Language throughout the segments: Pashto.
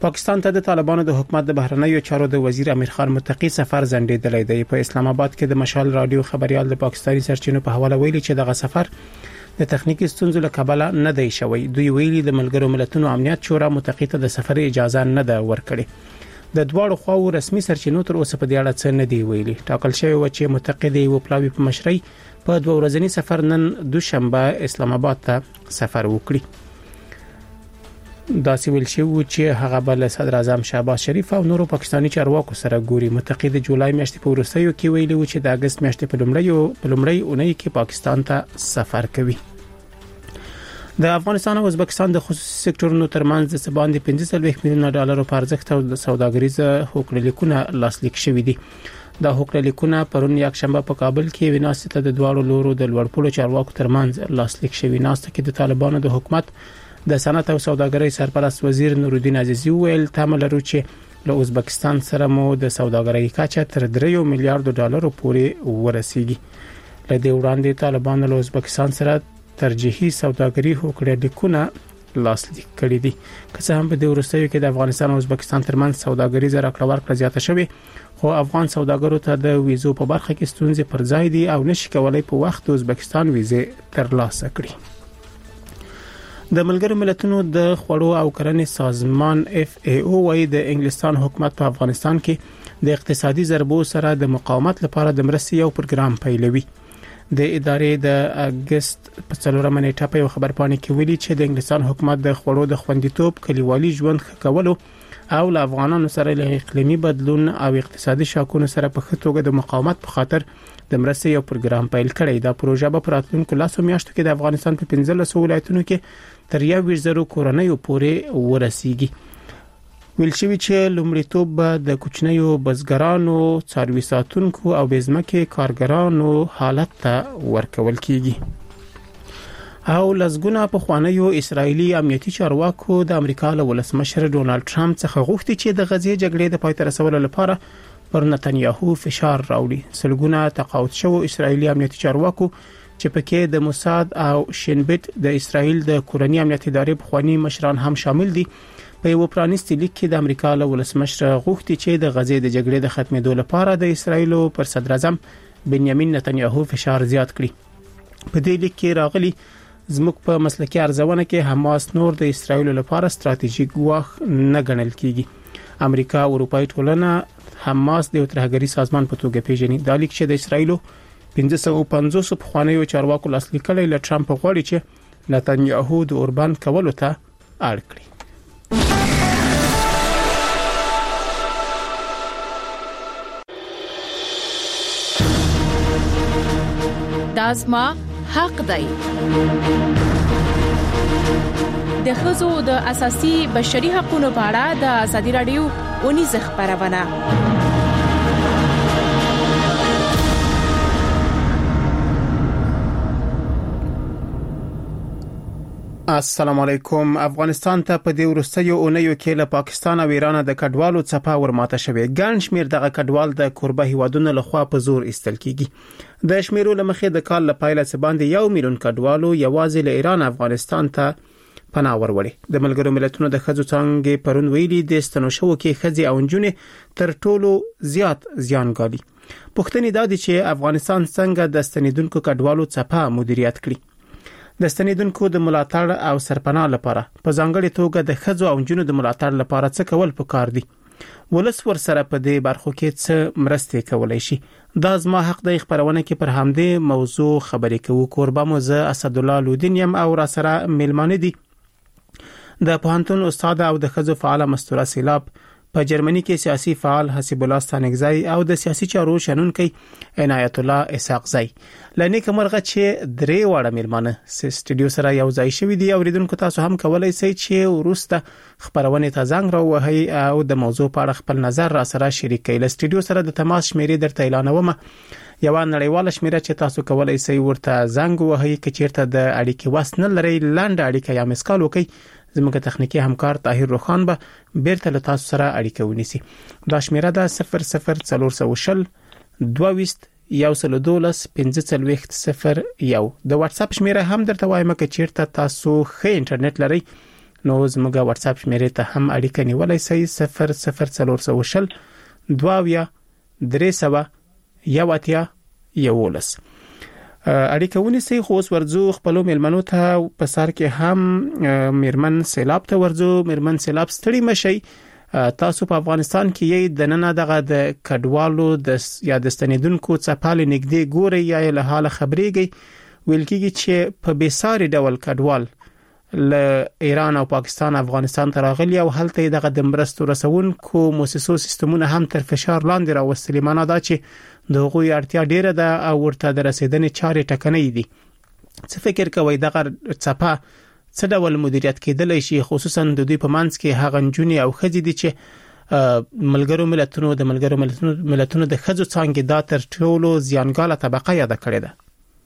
پاکستان ته د طالبانو د حکومت د بهرنیو چارو د وزیر امیر خان متقی سفر ځنډیدلی دی. په اسلام آباد کې د مشال رادیو خبريال د پاکستاني سرچینو په حواله ویلي چې دغه سفر د تخنیکی ستونزو له کبله نه دی شوی. دوی ویلي د ملګرو ملتونو امنیت شورا متقی ته د سفر اجازه نه ده ورکړې. د دواړو خواو رسمي سرچینو تر اوسه په دې اړه څه نه دی ویلي. ټاکل شوی و چې متقی د یو پلاوی په مشرۍ په 2 ورځنی سفر نن دوشنبه اسلام آباد ته سفر وکړي. دا سیول شو چې هغه بل صدر اعظم شهباز شریف او نورو پاکستانی چارواکو سره ګوري. متقی د جولای میاشتې په وروستیو کې ویلي و چې د اگست میاشتې په لومړۍ اونۍ کې پاکستان ته سفر کوي. د افغانستان او ازبکستان د خصوصي سکتورونو ترمنځ د سباندې 15 میلیون ډالر په ارزښت او د سوداګریزه هوکړلیکونه لاسلیک شوې دي. دا هوکړلیکونه پرون یک شنبه په کابل کې وناسته د دواړو لورو د لوړپوړو چارواکو ترمنځ لاسلیک شوې. ناسته کې د طالبانو د حکومت د صنعت او سوداګرۍ سرپرست وزیر نورالدین عزیزی ویل تمه لرو چې له ازبکستان سره مو د سوداګرۍ کچه تر 3 میلیارډ ډالر پورې ورسیږي. له دې وړاندې طالبانو له ازبکستان سره ترجیحي سوداګري هوکړلیکونه لاسلیک کړي دي. که څه هم په دې وروستیو کې د افغانستان او ازبکستان ترمنځ سوداګریزه راکړه ورکړه زیاته شوې، خو افغان سوداګرو ته د ویزو په برخه کې ستونزې پر ځای دي او نشي کولای په وخت د ازبکستان ویزه ترلاسه کړي. د ملګرو ملتونو د خوړو او کرنې سازمان FAO وايي د انګلستان حکومت په افغانستان کې د اقتصادي ضربو سره د مقاومت لپاره د مرستې یو پروګرام پیلوي. د ادارې د اگست په 4 نیټه په خبرپاڼه کې ویلي چې د انګلستان حکومت د خوړو د خوندیتوب، کلیوالي ژوند ښه کولو او له افغانانو سره له اقلیمي بدلون او اقتصادي شاکونو سره په ښه توګه د مقاومت په خاطر د مرستې یو پروګرام پیل کړی. دا پروژه به په راتلونکو 10 میاشتو کې د افغانستان په 15 ولایتونو کې تر 1,000 کورنیو پورې ورسیږي. ویل شوی چې لومړیتوب به د کوچنیو بزګرانو، څاروي ساتونکو او بېزمکه کارګرانو حالت ته ورکول کیږي. او لزګونه په خوانیو اسرایلی امنیتي چارواکو د امریکا له ولسمشر ډونالد ټرمپ څخه غوښتي چې د غزې جګړې د پای ته رسولو لپاره پر نتنیاهو فشار راوړي. سلګونه تقاعد شوو اسرایلی امنیتي چارواکو چې پکې د موساد او شینبت د اسرایل د کورنۍ امنیتي ادارې پخوانی مشران هم شامل دي، په یو پرانیستي لیک کې د امریکا له ولسمشر غوښتي چې د غزې د جګړې د ختمېدو لپاره د اسرایل پر صدر اعظم بنیامین نتنیاهو فشار زیات کړي. په دې لیک کې راغلي زموږ په مسلکي ارزونه کې حماس نور د اسرایل لپاره ستراتیژیک ګواښ نه ګڼل کیږي. امریکا او اروپאי ټولنه حماس د ترهګری سازمان په توګه پیژني. د لیک چې د اسرایل 550 پخوانیو چارواکو لاسلیک کړي له ټرمپ غواړي چې نتنیاهو د اوربان کولو ته اړ کړي. دازما حق دی. د ښځو د اساسي بشري حقوقو په اړه د ازادي رادیو ونیز خبرونه. السلام علیکم. افغانستان ته په دې وروستیو اونیو کې له پاکستان او ایران د کډوالو څپه ورماته شوې. ګڼ شمیر دغه کډوال د کوربه هیوادونو لخوا په زور ایستل کیږي. د شمیرو لمخې د کال لپاره باندې 1 میلیون کډوالو یوازې له ایران افغانستان ته پناه وروړي. د ملګرو ملتونو د ښځو څنګه پرون ویلي د ستنو شو کې ښځې او نجونې تر ټولو زیات زیان ګالي. پوښتنه دا ده چې افغانستان څنګه د ستنیدونکو کډوالو څپه مدیریت کړي. د ستنیدونکو د ملاتړ او سرپناه لپاره په ځانګړي توګه د ښځو او نجونو د ملاتړ لپاره څه کول پکار دي. ولس ور سره په دې برخو کې څه مرستې کولای شي. دا زما حق د خبرونه کې پر همدې موضوع خبرې کوو. قربا موزه اسد الله لودین یم او را سره ملمانه دي د پوهنتون استاد او د ښځو فعال مستوره سیلاب، په جرمني کې سیاسي فعال حسیب الله ستانګزی او د سیاسي چارو شنونکي عنایت الله اسحاقزی. لنی کومرغه چې درې وړه ملمانه سټډیو سره یو ځای شوی دی. اوریدونکو تاسو هم کولای شئ چې ورسته خبرونه ته زنګ راوهئ او د موضوع په اړه خپل نظر را سره شریک کړئ. له سټډیو سره د تماس شمیرې درته اعلانوم. یو نړیواله شمیره چې تاسو کولای شئ ورته زنګ وهئ که چیرته د اړیکې وس نه لرئ. لاندې اړیکه یا مسکال وکړئ. زموږ تخنیکی همکار طاهر روخان به بیرته له تاسو سره اړیکه ونیسي. دا شمیره ده 00420 22 112 1540 1. د واتس اپ شمیره هم درته وایم که چیرته تاسو ښه انټرنیټ لرئ نو زموږ واتس اپ شمیرې ته هم اړیکه نیولای شئ 00420 22 300 یواتیا یولس اړیکه ونیسئ. خو اوس ورځو خپل میلمنو ته په سر کې هم میرمن سیلاب ته ورځو. میرمن سیلاب ستړي مشي. تاسو په افغانستان کې یې د نن دغه د کډوالو د یا د ستنیدونکو څپالې نګدي ګوري یا له حال خبرېږي. ویل کېږي چې په بیساري ډول کډوال له ایران او پاکستان افغانستان ته راغلي او هلته دغه د مرستو رسونکو موسسو سیستمونه هم تر فشار لاندې راوستلي. معنا دا چې دغه اړتیا ډیره ده او ورته د رسیدنې چارې ټکنۍ دي. څه فکر کوئ دغه څپه څه ډول مدیریت کېدلی شي، خصوصا د دوی په منځ کې هغه نجونې او ښځې دي چې ملګرو ملتونو د ښځو څانګې دا تر ټولو زیانګاله طبقه یاد کړې ده؟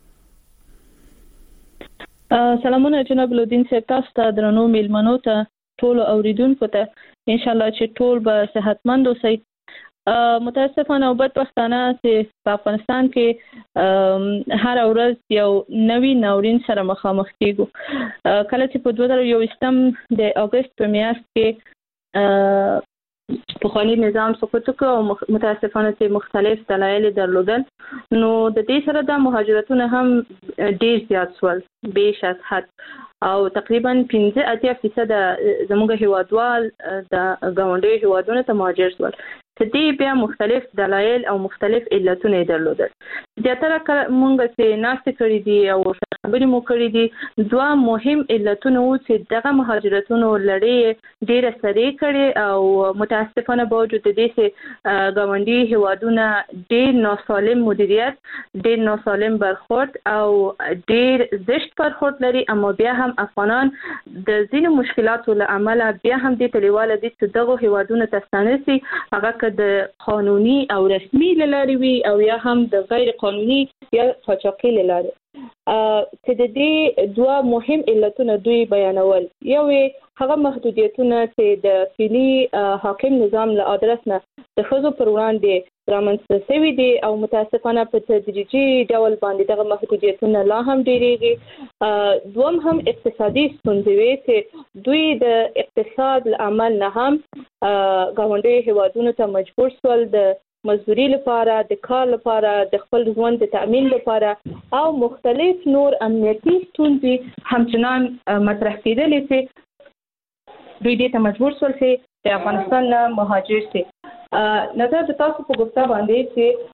سلامونه جناب لودین صاحب، تاسو ته درنو میلمنو ته ټول اوریدونکو ته ان شاء الله چې ټول به صحتمند اوسئ. متاسفانه او بدبختانه چې په افغانستان کې هر ورځ یو نوی ناورین سره مخامخ کیږو. کله چې په 2021 د اگست په میاشت کې پخوانی نظام سقوط وکړ او متاسفانه چې مختلف دلایل درلودل، نو د دې سره د مهاجرتونو هم ډیر زیات شول بیش از حد او تقریبا 15% زموږ هیوادوال د ګاونډي هیوادونو ته مهاجر شول. دې بیا مختلف دلایل او مختلف علتونه درلودل. زیاتره مونږ چې ناشته کړې دي او خبرې مو کړې دي، دوه مهم علتونه وو چې دغه مهاجرتونو لړۍ ډیره سریع کړې او متاسفانه باوجود دې چې ګاونډي هیوادونه ډیر ناسالم مدیریت، ډیر ناسالم برخورد او ډیر زشت برخورد لري، اما بیا هم افغانان د ځینو مشکلاتو له امله بیا هم دې تلیواله دي چې دغه هیوادونو ته ستنسي، هغه د قانوني او رسمي لاري وي او یا هم د غیر قانوني یا قاچاقي لاري. چې د دې دوه مهم علتونه دوی بیانول. یو هغه محدودیتونه چې د فعلی حاکم نظام له ادرس نه د ښځو پر وړاندې رامنځته شوي دي او متاسفانه په تدریجي ډول باندې دغه محدودیتونه لا هم ډیریږي. دوم هم اقتصادي ستونزې وي چې دوی د اقتصاد له عمل نه هم ګاونډي هیوادونو ته مجبور شول د مزدوري لپاره، د کار لپاره، د خپل ژوند د تأمین لپاره او مختلف نور امنیتي ستونزې همچنان مطرح کېدلې چې دوی دې ته مجبور شول چې د افغانستان نه مهاجر شي. نظر د تاسو په گفته باندې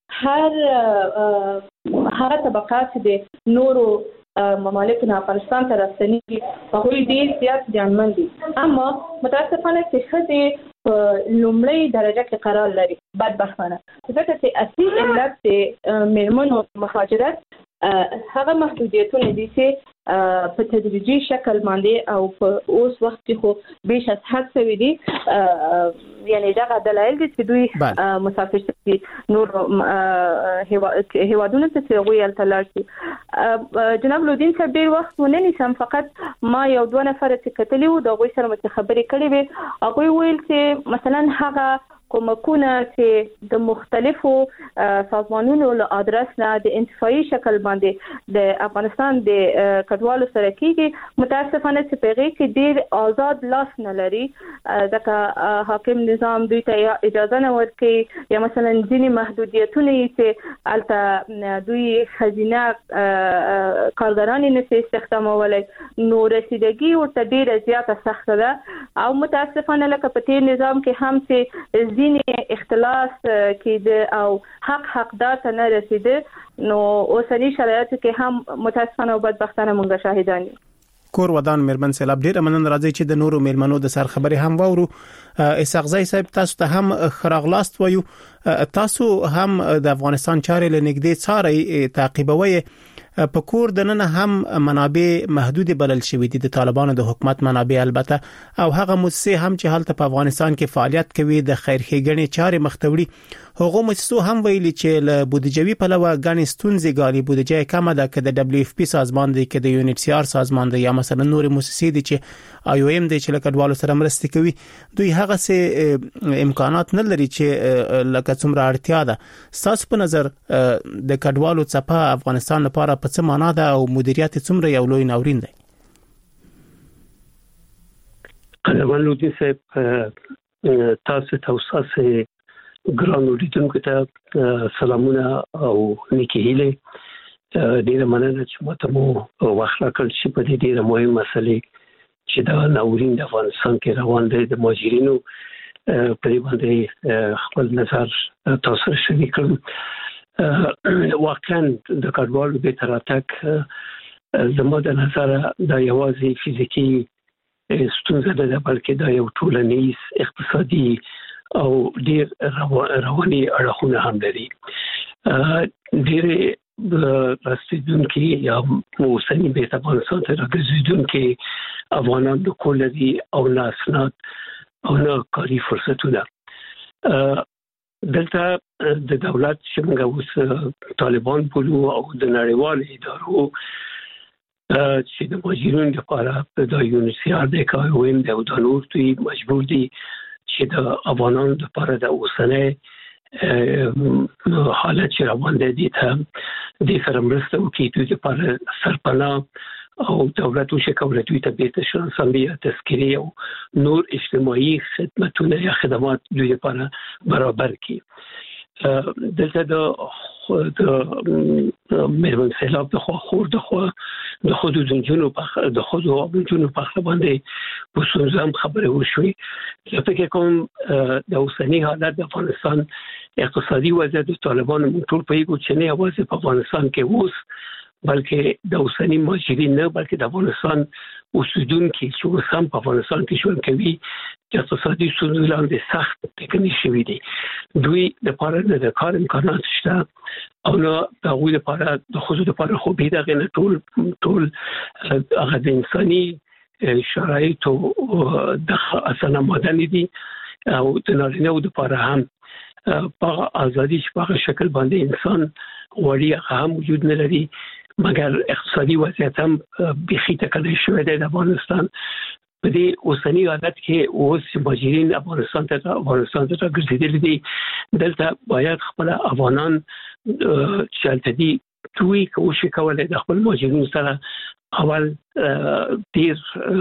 چې هر طبقات د نورو ممالکو نه افغانستان ته راستنېږي هغوی ډېر زیات زیانمن دي، اما متاسفانه چې ښځې په لومړۍ درجه کې قرار لري بدبختانه، ځکه چې اصلي علت د میرمنو مهاجرت هغه محدودیتونه دي چې په تدریجي شکل باندې او په اوس وخت کې خو بیش از حد شوي دي. یعنی دغه دلایل دي چې دوی مسافر شي نور هیوادونو ته چې هغوی هلته لاړ شي. جناب لودین صاحب ډېر وخت ونه نیسم، فقط ما یو دوه نفره چې کتلي وو د هغوی سره مې خبرې کړې وې. هغوی ویل چې مثلا هغه کومکونه چې د مختلفو سازمانونو له ادرس نه د انتفاعي شکل باندې د افغانستان د کډوالو سره کېږي، متاسفانه چې په هغې کې ډېر آزاد لاس نه لري، ځکه حاکم نظام دوی ته اجازه نه ورکوي یا مثلا ځینې محدودیتونه یې چې هلته دوی ښځینه کارګرانې نشي استخدامولی، نو رسیدګي ورته ډېره زیاته سخته ده او متاسفانه لکه په تېر نظام کې هم چې ځینې اختلاس کېده او حقدار ته نه رسیده، نو اوسني شرایطو کې هم متاسفانه او بدبختانه مونږ شاهدان یو. کور ودان میرمن سیلاب ډیر مننه، راځي چې د نورو میرمنو د سر خبري هم وورو. اسحاق زئی صاحب تاسو ته هم خراغلاست وایو، تاسو هم د افغانستان چارې لنګدې څاري تعقیبوي. په کور د نن هم منابع محدود بلل شوې دي د طالبانو د حکومت منابع، البته او هغه مؤسسې هم چې حالت په افغانستان کې فعالیت کوي د خیرخېګنې چارې مختوړي، هغه مؤسسو هم ویلي چې له بودیجوي پلوه غني ستونزې غالي بودیجه کمه ده، که د WFP سازمان دی، که د UNHCR سازمان دی، یا مثلا نور مؤسسې دي چې IOM دی چې لکډوالو سره مرسته کوي، دوی هغه سه امکانات نه لري چې لکه څومره اړتیا ده. تاسو په نظر د کډوالو څپه افغانستان لپاره په څه معنا ده او مدیریت څومره یو لوی ناورین دی؟ قدرمن لودین صاحب تاسو توساسه ګران اوریدونکو ته سلامونه او نیکی هیله. ډیره مننه چې ماته مو وخت راکړل چې په دې ډیره مهمه مسلې چې دا ناورین د افغانستان کې روان دی د مهاجرینو په دې باندې خپل نظر تاسو سره شریک کړم. واقعا د کډوالو د تراتک زموږ د نظر د یوازې فزیکی ستونزه ده بلکې دا یو ټولنیز اقتصادي او ډیر رواني اړخونه هم لري. ډېر راستیدونکو یا موسمي به افغانستان ته راګرځیدونکو افغانان د کولري او ناسنات او نه کاری فرصتونه دلته د دولت چې موږ اوس طالبان بولو او د نړیوالو ادارو چې د مهاجرینو لپاره د یونیسیار د کاویم د نور دوی مجبور دي چې د افغانانو لپاره د اوسنۍ حالت چې روان دي ته د سره مرسته وکړي دوی لپاره سرپناه او دولت او شکل دوی ته به شناسنامه تذکری او نور اجتماعي خدماتونه یا خدمات دوی لپاره برابر کړي. دلته د مېرمن سیلاب د خور د خود د جنونو په د خود او جنونو په باندې په سوزم خبره وشوي. زه فکر کوم د اوسنی حالت د افغانستان اقتصادي وضعیت د طالبانو ټول په یو چې نه یوازې په افغانستان کې اوس بلکې د اوسنی مهاجرین نه بلکې د افغانستان اوسیدونکو چې هم په افغانستان کې ژوند کوي د اقتصادي ستونزو لاندې سخت ټکني شوي دي. دوی د لپاره د کار امکانات شته او نو د هغوی لپاره د خصوصي لپاره خو به دغه ټول هغه د انساني شرایط او د اسانه مدني دي او د نارینه لپاره هم په ازادي په شکل باندې انسان وړي هم وجود نه لري مګر اقتصادي وضعیت هم بخي تکلیف شوی دی د افغانستان. په دې اوسنی حالت کې اوس مهاجرین افغانستان ته ګرځېدل دي. دلته باید خپل افغانان چې دي دوی کوشش کولای د خپل مهاجرینو سره اول ډیر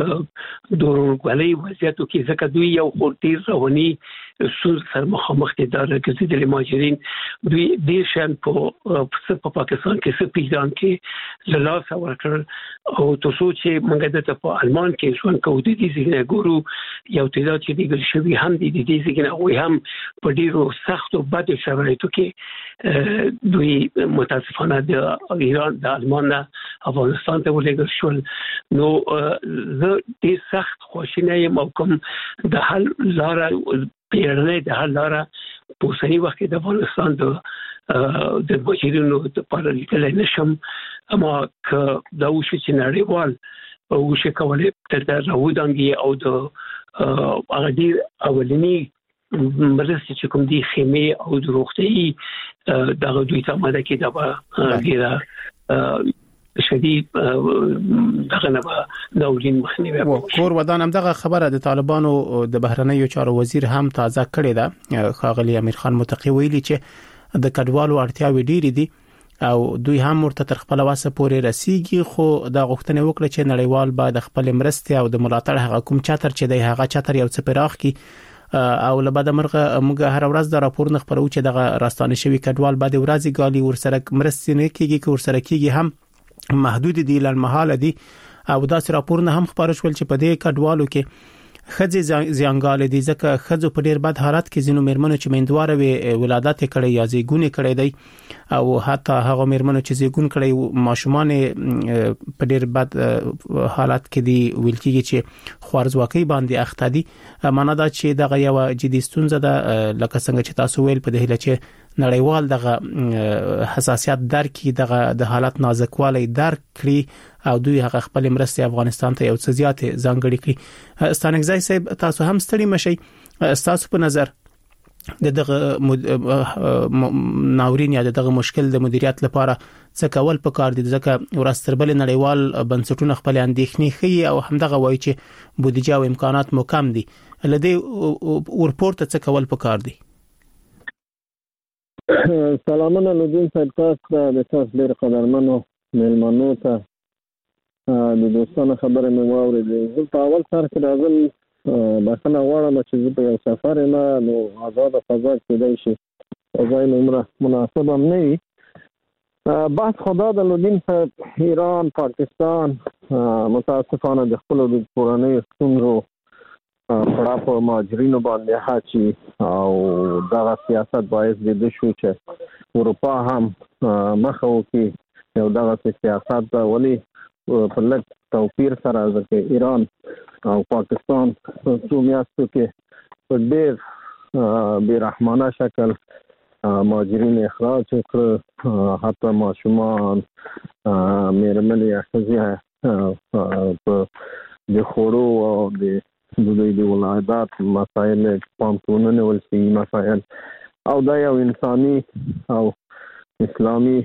دورغولي وضعیتو کې ځکه دوی یو خورتیر رواني سوز سره مخامخ دي د ګرځېدل مهاجرین دوی ډیر شان په پاکستان کې څه پیژان کې لاس ورکړ او تاسو چې موږ د په آلمان کې ژوند کوو د دې ځای ګورو یو تعداد چې دیګل شوی هم د دې ځای هم په ډیرو سخت او بد شرایطو کې دوی متاسفانه د ایران د آلمان افغانستان ته ولېږل شول. نو زه دې سخت خوشاله یم او کوم د حل لاره پیړنۍ د حل لاره په اوسني وخت کې د افغانستان د مهاجرینو لپاره لیکل نشم اما که دا وشي چې نړیوال او شي کولای تر راودانګي او د هغه ډیر اولنی مرسته چې کوم دي خیمه او د روغتي دغه دوی ته ماده کې دا ډیره شدید دغه نه ناورین مخنیوي کور ودان هم دغه خبره د طالبانو د بهرنیو چارو وزیر هم تازه کړې ده. ښاغلی امیر خان متقی ویلي چې د کډوالو اړتیاوې ډېرې دي او دوی هم ورته تر خپل واسه پورې رسیږي خو د غوښتنې وکړه چې نړیوال باید خپل مرستې او د ملاتړ هغه کوم چاتر چې د هغه چاتر یو څه پراخ کی او لبد مرغه موږ هر ورځ د راپور نه خبرو چې دغه راستانه شوی کډوال بعد ورځي ګالي ورسره مرستې نه کیږي که ورسره کیږي هم محدود دي لړمحاله دي او داس راپورونه هم خبر شول چې په دې کډوالو کې خځې زیانګال دي ځکه خځو په ډیر بد حالت کې زینو مېرمنو چې میندواره وي ولادت کړي یا زیګون کړي دی او حتی هغه مېرمنو چې زیګون کړي ماشومان په ډیر بد حالت کې دي ویل کېږي چې خوارزواکۍ باندې اخته دي. معنا دا چې دغه یو جدي ستونزه ده لکه څنګه چې تاسو ویل په دې چې نړیوال دغه حساسیت درکې دغه د حالت نازکوالی درک کړي او دوی هغه خپل مرستې افغانستان ته یو څه زیات ځانګړي کړي. ستانګزای صاحب تاسو هم ستړي مشي تاسو په نظر دغه ناورین یا دغه مشکل د مدیریت لپاره څه کول پکار دي ځکه ورستربل نړیوال بنسټونه خپل اندېښنې خي او همدغه وایي چې بودیجه او امکانات مو کم دي لدی ورپورت څه کول پکار دي. سلامونه لودین صاحب تاسو د تاسو ډیر قدرمنو مېلمنو ته د دوستانه خبره مې واورېدې. زه په اول سر کې راغل بخنه غواړم چې زه په یو سفر نه نو آزاد فضا کېدای شي ځای عمره مناسب هم نه وي. بحث خدا د لودین په ایران پاکستان متاسفانه د خپل د کورنۍ ستونزو پړه په مهاجرینو باندې حاچي او دغه سیاست باعث د شو چې اروپا هم مخه وکړي یو دغه سیاست دا ولی په لږ توپیر سره ځکه ایران او پاکستان په څو میاشتو کې په ډېر بېرحمانه شکل مهاجرین اخراج کړ، حتی ماشومان مېرمنې ښځې په د خوړو او د دوی د ولادت مسایل پام کې ونه نیول شي مسایل او دا یو انساني او اسلامي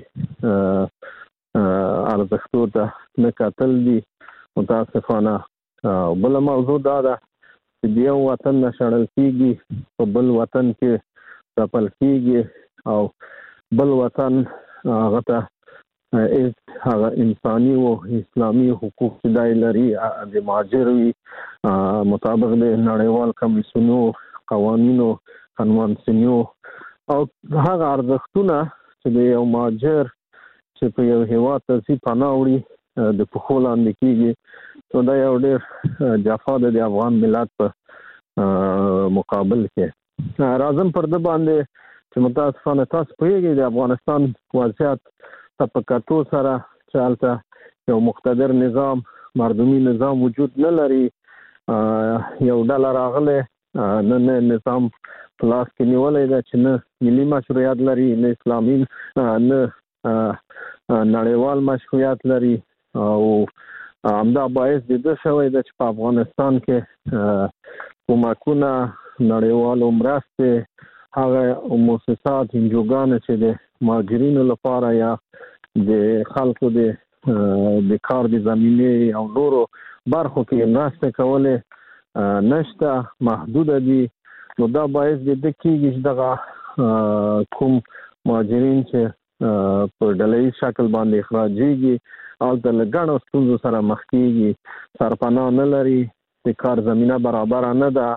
ارزښتو ته نه کتل دي متاسفانه. بل موضوع دا ده چې د یو وطن نه شړل کېږي په بل وطن کې ځپل کېږي او بل وطن هغه ته هغه انساني او اسلامي حقوق چې دای لري د مهاجر وي مطابق د نړیوال کمیسیونو قوانینو کنوانسیونو او هغه ارزښتونه چې د یو مهاجر چې په یو هیواد ته ځي پناه وړي د پښو لاندې کېږي نو دا یو ډېر جفا ده د افغان ملت په مقابل کې. راځم پر ده باندې چې متاسفانه تاسو پوهېږئ د افغانستان وضعیت په کتو سره چې هلته یو مقتدر نظام مردمي نظام وجود نه لري، یو ډله راغلی نه نظام په لاس کې نیولی ده چې نه ملي مشروعیت لري نه اسلامي نه نړیوال مشروعیت لري او همدا باعث د ده شوی ده چې په افغانستان کې کومکونه نړیوالو مرستې هغه مؤسسات انجوګانې چې د مهاجرینو لپاره یا د خلکو د کار د زمینې او نورو برخو کې مرسته کولې نشته، محدوده دي. نو دا باعث د ده کېږي چې دغه کوم مهاجرین چې په ډلهییز شکل باندې اخراجېږي هلته له ګڼو ستونزو سره مخ کېږي، سرپناه نه لري، د کار زمینه برابره نه ده،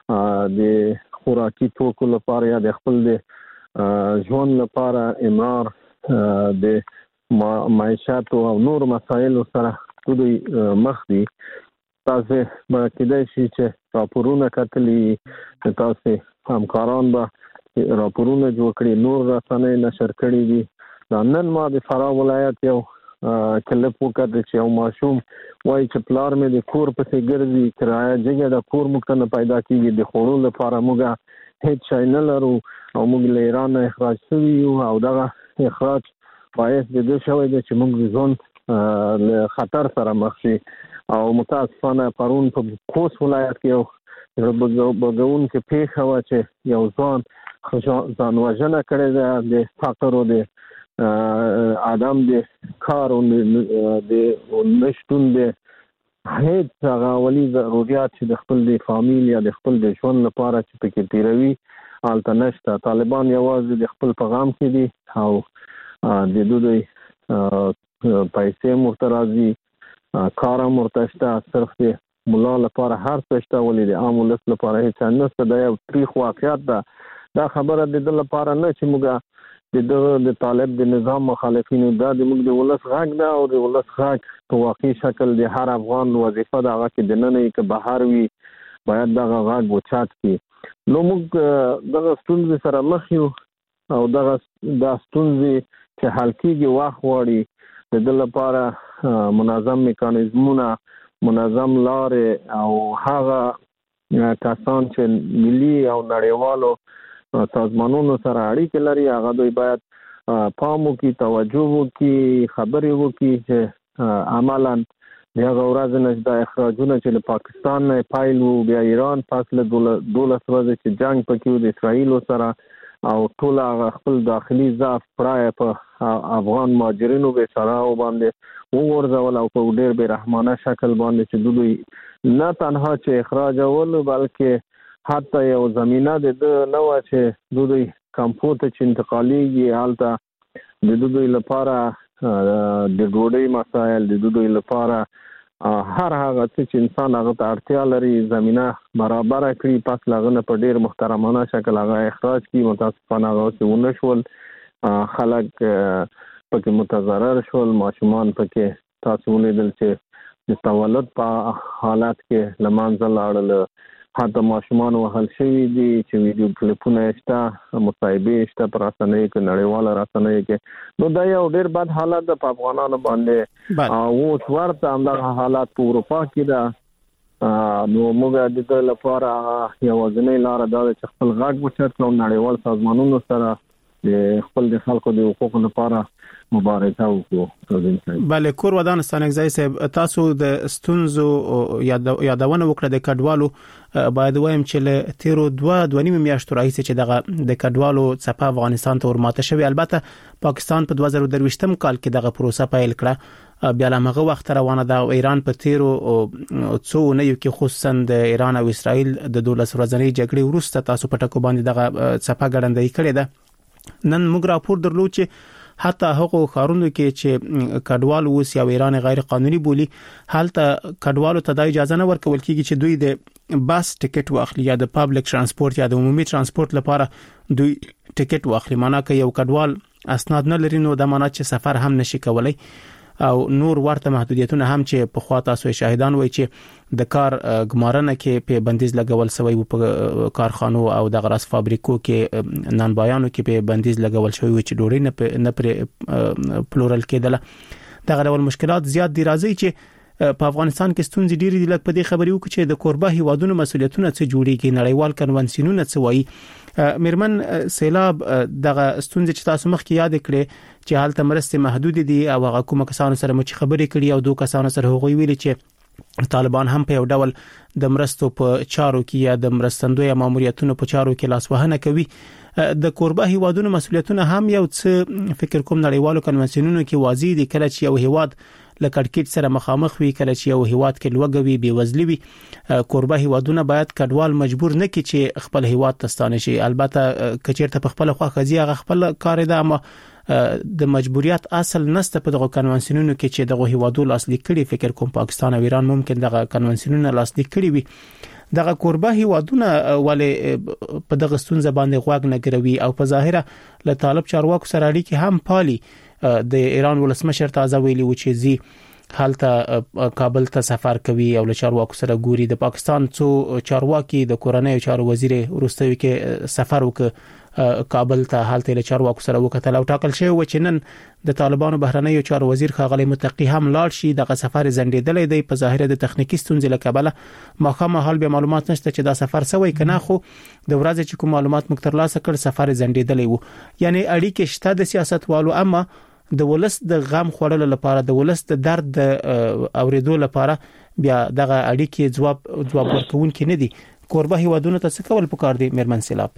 د خوراکي توکو لپاره یا د خپل د ژوند لپاره امرار د معیشت او نور مسایلو سره دوی مخ دي. تاسو به کېدای شي چې راپورونه کتلي، تاسو همکاران به راپورونه جوړ کړي، نور رسنۍ نشر کړي دي. دا نن ما د فراه ولایت یو کلپ وکړ چې یو ماشوم وایي چې پلار مې د کور پسې ګرځي، کرایه جګه د کور موږ ته نه پیدا کېږي، د خوړو لپاره موږ هیڅ شی نه لرو او موږ له ایران نه اخراج شوي یو او دغه اخراج باعث د دې شوی دی چې موږ ژوند له خطر سره مخ شي. او متاسفانه پرون په خوست ولایت کې یو بګونکې پیښه وه چې یو ځوان ځان وژنه کړې ده د فقر او د عدم د کار او د نشتون د هیڅ هغه اولي ضروريات چې د خپل د فامیل یا د خپل د ژوند لپاره چې پکې تیروي هلته نشته. طالبان یوازې د خپل پیغام کې دي او د دوی پیسې ورته راځي، کار هم ورته شته، صرف د ملا لپاره هر څه شته ولې د عام ولس لپاره هیڅ نشته. دا یو تریخ واقعیت ده. دا خبره د ده لپاره نه چې موږ د طالب د نظام مخالفینو دا د موږ د ولس غږ ده او د ولس غږ په واقعي شکل د هر افغان وظیفه ده هغه کې دننه یې که بهر وي باید دغه غږ اوچت کړي. نو موږ دغه ستونزې سره مخ یو او دغه دا ستونزې چې حل کېږي وخت غواړي. د ده لپاره منظم میکانیزمونه، منظم لارې او هغه کسان چې ملي او نړیوالو سازمانونو سره اړیکې لري هغه دوی باید پام وکړي، توجه وکړي، خبرې وکړي چې عملاً د هغه ورځې نه د اخراجونه چې له پاکستان نه پیل وو، بیا ایران پس له 12 ورځې چې جنګ پکې و د اسرائیلو سره او ټول هغه خپل داخلي ضعف پرایه په افغان مهاجرینو بیچارهو باندې وغورځول او په ډېر بېرحمانه شکل باندې چې دوی نه تنها چې اخراجول بلکې حتی یو زمینه د ده نه وه چې دوی کمپو ته چې انتقالیږي هلته د دوی لپاره د ډوډۍ مسایل، د دوی لپاره هر هغه چې انسان هغه ته اړتیا لري زمينه برابر کړي، پس لغنه په ډیر محترمانه شکل هغه اخراج کړي. متاسفانه هغه څه ونه شول، خلک پکې متضرر شول، ماشومان پکې تاسو ولیدل چې د تولد په حالت کې لمانځل لاړل، حتی ماشومان وهل شوي دي چې ویډیو کلیپونه شته، مصاحبې شته پر رسنیو کې، نړیواله رسنیو کې. نو دا یو ډیر بد حالت ده په افغانانو باندې، او اوس ورته همدغه حالات په اروپا کې ده. نو موږ د دې لپاره یوازینۍ لاره دا ده چې خپل غږ اوچت کړو، نړیوال سازمانونو سره د خپل د خلکو د حقوقو لپاره مبارزه وکړو. بله، کور ودان ستانکزی صاحب، تاسو د ستونزو یادونه وکړه د کډوالو. باید وایم چې له تیرو 2.5 میاشتو راهیسې چې دغه د کډوالو څپه افغانستان ته ورماته شوی. البته پاکستان په 2023م کال کې دغه پروسه پیل کړه، بیا له هغه وخت روانه ده. ایران په تیرو څو نه یو کې خصوصا د ایران او اسرائیل د 12 ورځنۍ جګړې وروسته تاسو په ټکو باندې دغه څپه ګړندۍ کړې ده. نن موږ راپور درلود چې حتی هغه خارونو کې چې کډوال اوس یا ایران غیر قانوني بولی، حالته کډوالو ته د اجازه نه ورکول کیږي چې دوی د باس ټیکټ واخلي یا د پابلیک ترانسپورت یا د عمومي ترانسپورت لپاره دوی ټیکټ واخلي. معنی که یو کډوال اسناد نه لري نو د معنی چې سفر هم نشي کولای، او نور ورته محدودیتونه هم چې په خوا تاسو شاهدان وای چې د کار ګمارنه کې په بندیز لګول شوی و، په کارخانو او د غراس فابریکو کې نانبایانو کې په بندیز لګول شوی و چې ډوړې نه پر پلورل کېدله. دغه ډول مشکلات زیات دي. راځي چې په افغانستان کې ستونزې ډېرې دي. لکه په دې خبرې وکړو چې د کوربه هیوادونو مسولیتونه څه جوړیږي، نړیوال کنوانسیونونه څه وایي. میرمن سیلاب، دغه ستونزې چې تاسو مخکې یاد کړې چې حالت مرستې محدود دي او هغه کومه کسانو سره مو چې خبرې کړې او دوه کسانو سره هغوی ویلي چې طالبان هم په یو ډول د مرستو په چارو کې یا د مرستندوی ماموریتونو په چارو کې لاسوهنه کوي. د کوربه هیوادونو مسولیتونه هم یو څه فکر کوم نړیوالو کنوانسیونونو کې واضح دي. کله چې یو هیواد لکړکټ سره مخامخ وي، کله چې یو هیواد کې لوګوي بیوزلي وي، کوربه هیوادونه باید کډوال مجبور نه کړي چې خپل هیواد ته ستانه شي. البته کچېرته په خپل خواخه ځي هغه خپل کار دی، اما د مجبوریت اصل نسته په دغه کنوانسیونونو کې چې دغه هیوادو لاسلیک کړي. فکر کوم پاکستان او ایران ممکن دغه کنوانسیونونه لاسلیک کړي وي. دغه کوربه هیوادونه ولې په دغه ستونزه باندې غوږ نه ګروي او په ظاهره له طالب چارواکو سره اړیکې هم پالي. د ایران ولسمشر تازه ویلي و چې زی حالته کابل ته سفر کوي او له چارواکو سره ګوري. د پاکستان څو چارواکي د کورنۍ چارو وزیر وروستوي کې سفر وکړ کابل ته، حالته له چارواکو سره وکتل او ټاکل شوی و چې نن د طالبانو بهرنیو چارو وزیر ښاغلی متقی هم لاړ شي. دغه سفر زندېدلې دی. په ظاهر د تخنیکی ستونزې له کبله ماخامه حال به معلومات نشته چې دا سفر سوی کنه، خو د ورځې چې کوم معلومات موږ ترلاسه کړ سفر زندېدلې و. یعنی اړیکې شته د سیاستوالو، اما د ولس د غم خوړلو لپاره، د ولس د درد اوریدو لپاره بیا دغه اړیکې جواب ورکوونکې نه دي. کوربه هیوادونو ته څه کول پکار دي؟ میرمن سیلاب.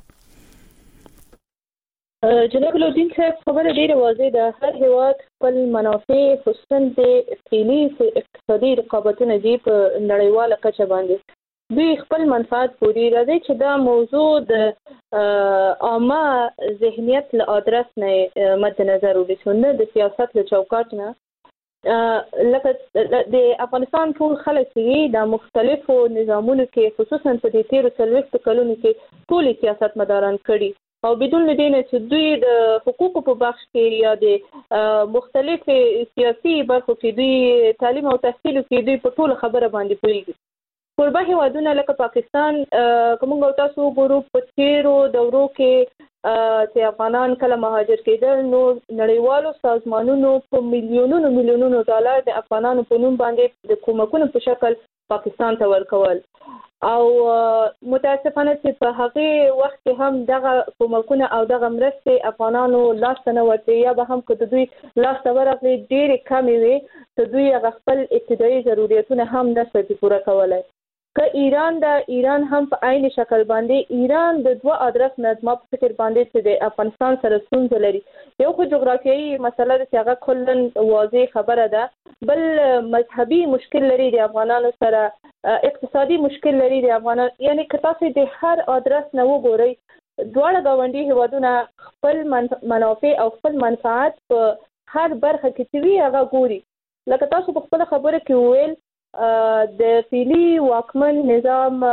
جناب لودین صاحب، خبره ډیره واضح ده. هر هیواد خپل منافع خصوصا د فعلي اقتصادي رقابتونه دي په نړیواله کچه باندې. دوی خپل منفعت پوری راځي چې دا موضوع د عامه ذهنیت له ادرس نه مد نظر ونیسو، نه د سیاست له چوکاټ نه. لکه د افغانستان ټول خلک چې د مختلفو نظامونو کې خصوصا په دې 13 کلونو کې ټول سیاست مداران کړي او بدون لدینه چې دوی د حقوقو په بخش کې یا د مختلف سیاسي برخو کې دوی تعلیم او تحصیل کې دوی په ټول خبره باندې پوهیږي. کوربه هیوادونه لکه پاکستان کومه تاسو ګورو په تیرو دورو کې چې افغانان کله مهاجر کېدل نو نړیوالو سازمانونو په میلیونونو ډالر د افغانانو په نوم باندې د کومکونو په شکل پاکستان ته ورکول او متاسفانه چې په هغه وخت کې هم دغه کومکونه او دغه مرستې افغانانو لاس نه ورته یا به هم که دوی لاس ورغلي ډېر کم وي چې دوی هغه خپل ابتدایي ضرورتونه هم نشي پوره کولای. که ایران هم په عین شکل باندې ایران د دوه ادرس نظم په فکر باندې چې د افغانستان سره ستونزه لري. یو خو جغرافیایي مسله ده چې هغه کلن واضح خبره ده، بل مذهبي مشکل لري د افغانانو سره، اقتصادي مشکل لري د افغانانو. یعنی که تاسو د هر ادرس نه وګورئ دواړه ګاونډي هیوادونه خپل منافع او خپل منفعت په هر برخه کې چې وی هغه ګوري. لکه تاسو په خپل خبره کې ویل د فعلی واکمن نظام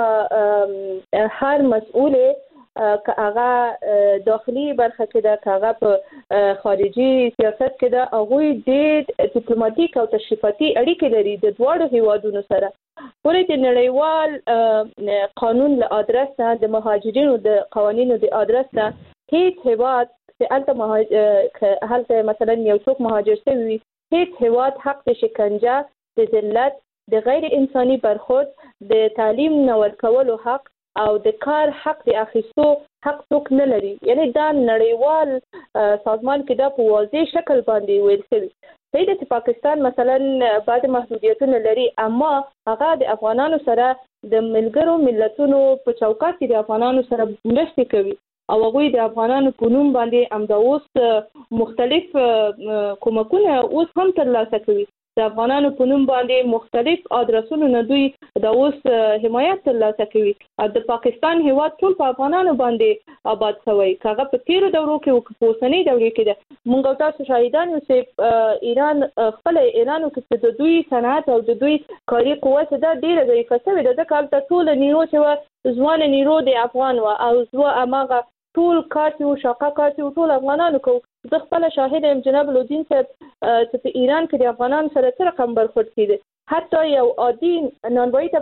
هر مسؤل که هغه داخلي برخه کې ده که هغه په خارجي سیاست کې ده هغوی ډېر ډیپلوماټیک او تشریفاتي اړیکې لري د دواړو هیوادونو سره ولې د نړیوال قانون له ادرس نه د مهاجرینو د قوانینو د ادرس نه هیڅ هیواد چې هلته مثلا یو څوک مهاجر شوی وي هیڅ هیواد حق د شکنجه د ذلت د غیر انساني برخورد د تعلیم نه ورکولو حق او د کار حق د اخیستو حق څوک نه لري یعنی دا نړیوال سازمان کې دا په واضح شکل باندې ویل شوی دی چې پاکستان مثلا بعض محدودیتونه لري اما هغه د افغانانو سره د ملګرو ملتونو په چوکاټ کې د افغانانو سره مرسته کوي او هغه د افغانانو په نوم باندې امداوس مختلف کومکونه اوس هم ترلاسه کوي د افغانانو په نوم باندې مختلف ادرسونو نه دوی د اوس حمایت ترلاسه کوي او د پاکستان هیواد ټول په افغانانو باندې آباد شوی کاغه په تیرو دورو کې په اوسنۍ دورې کې ده مونږ تاسو شاهدان یو چې ایران خپل اعلان وکړ د دوی صنعت او د دوی کاري قوت دا ډیره ضعیفه شوې ده د کال ته ټول نیرو چې ځوان نیرو د افغان و او زو اماغه ټول کارتي او شاقه کارتي ټول افغانانو کو زه خپل شاهد ام جناب الدین صاحب چې په ایران کې د افغانانو سره څه رقم برخورد کړي حتی یو عادي نانوایی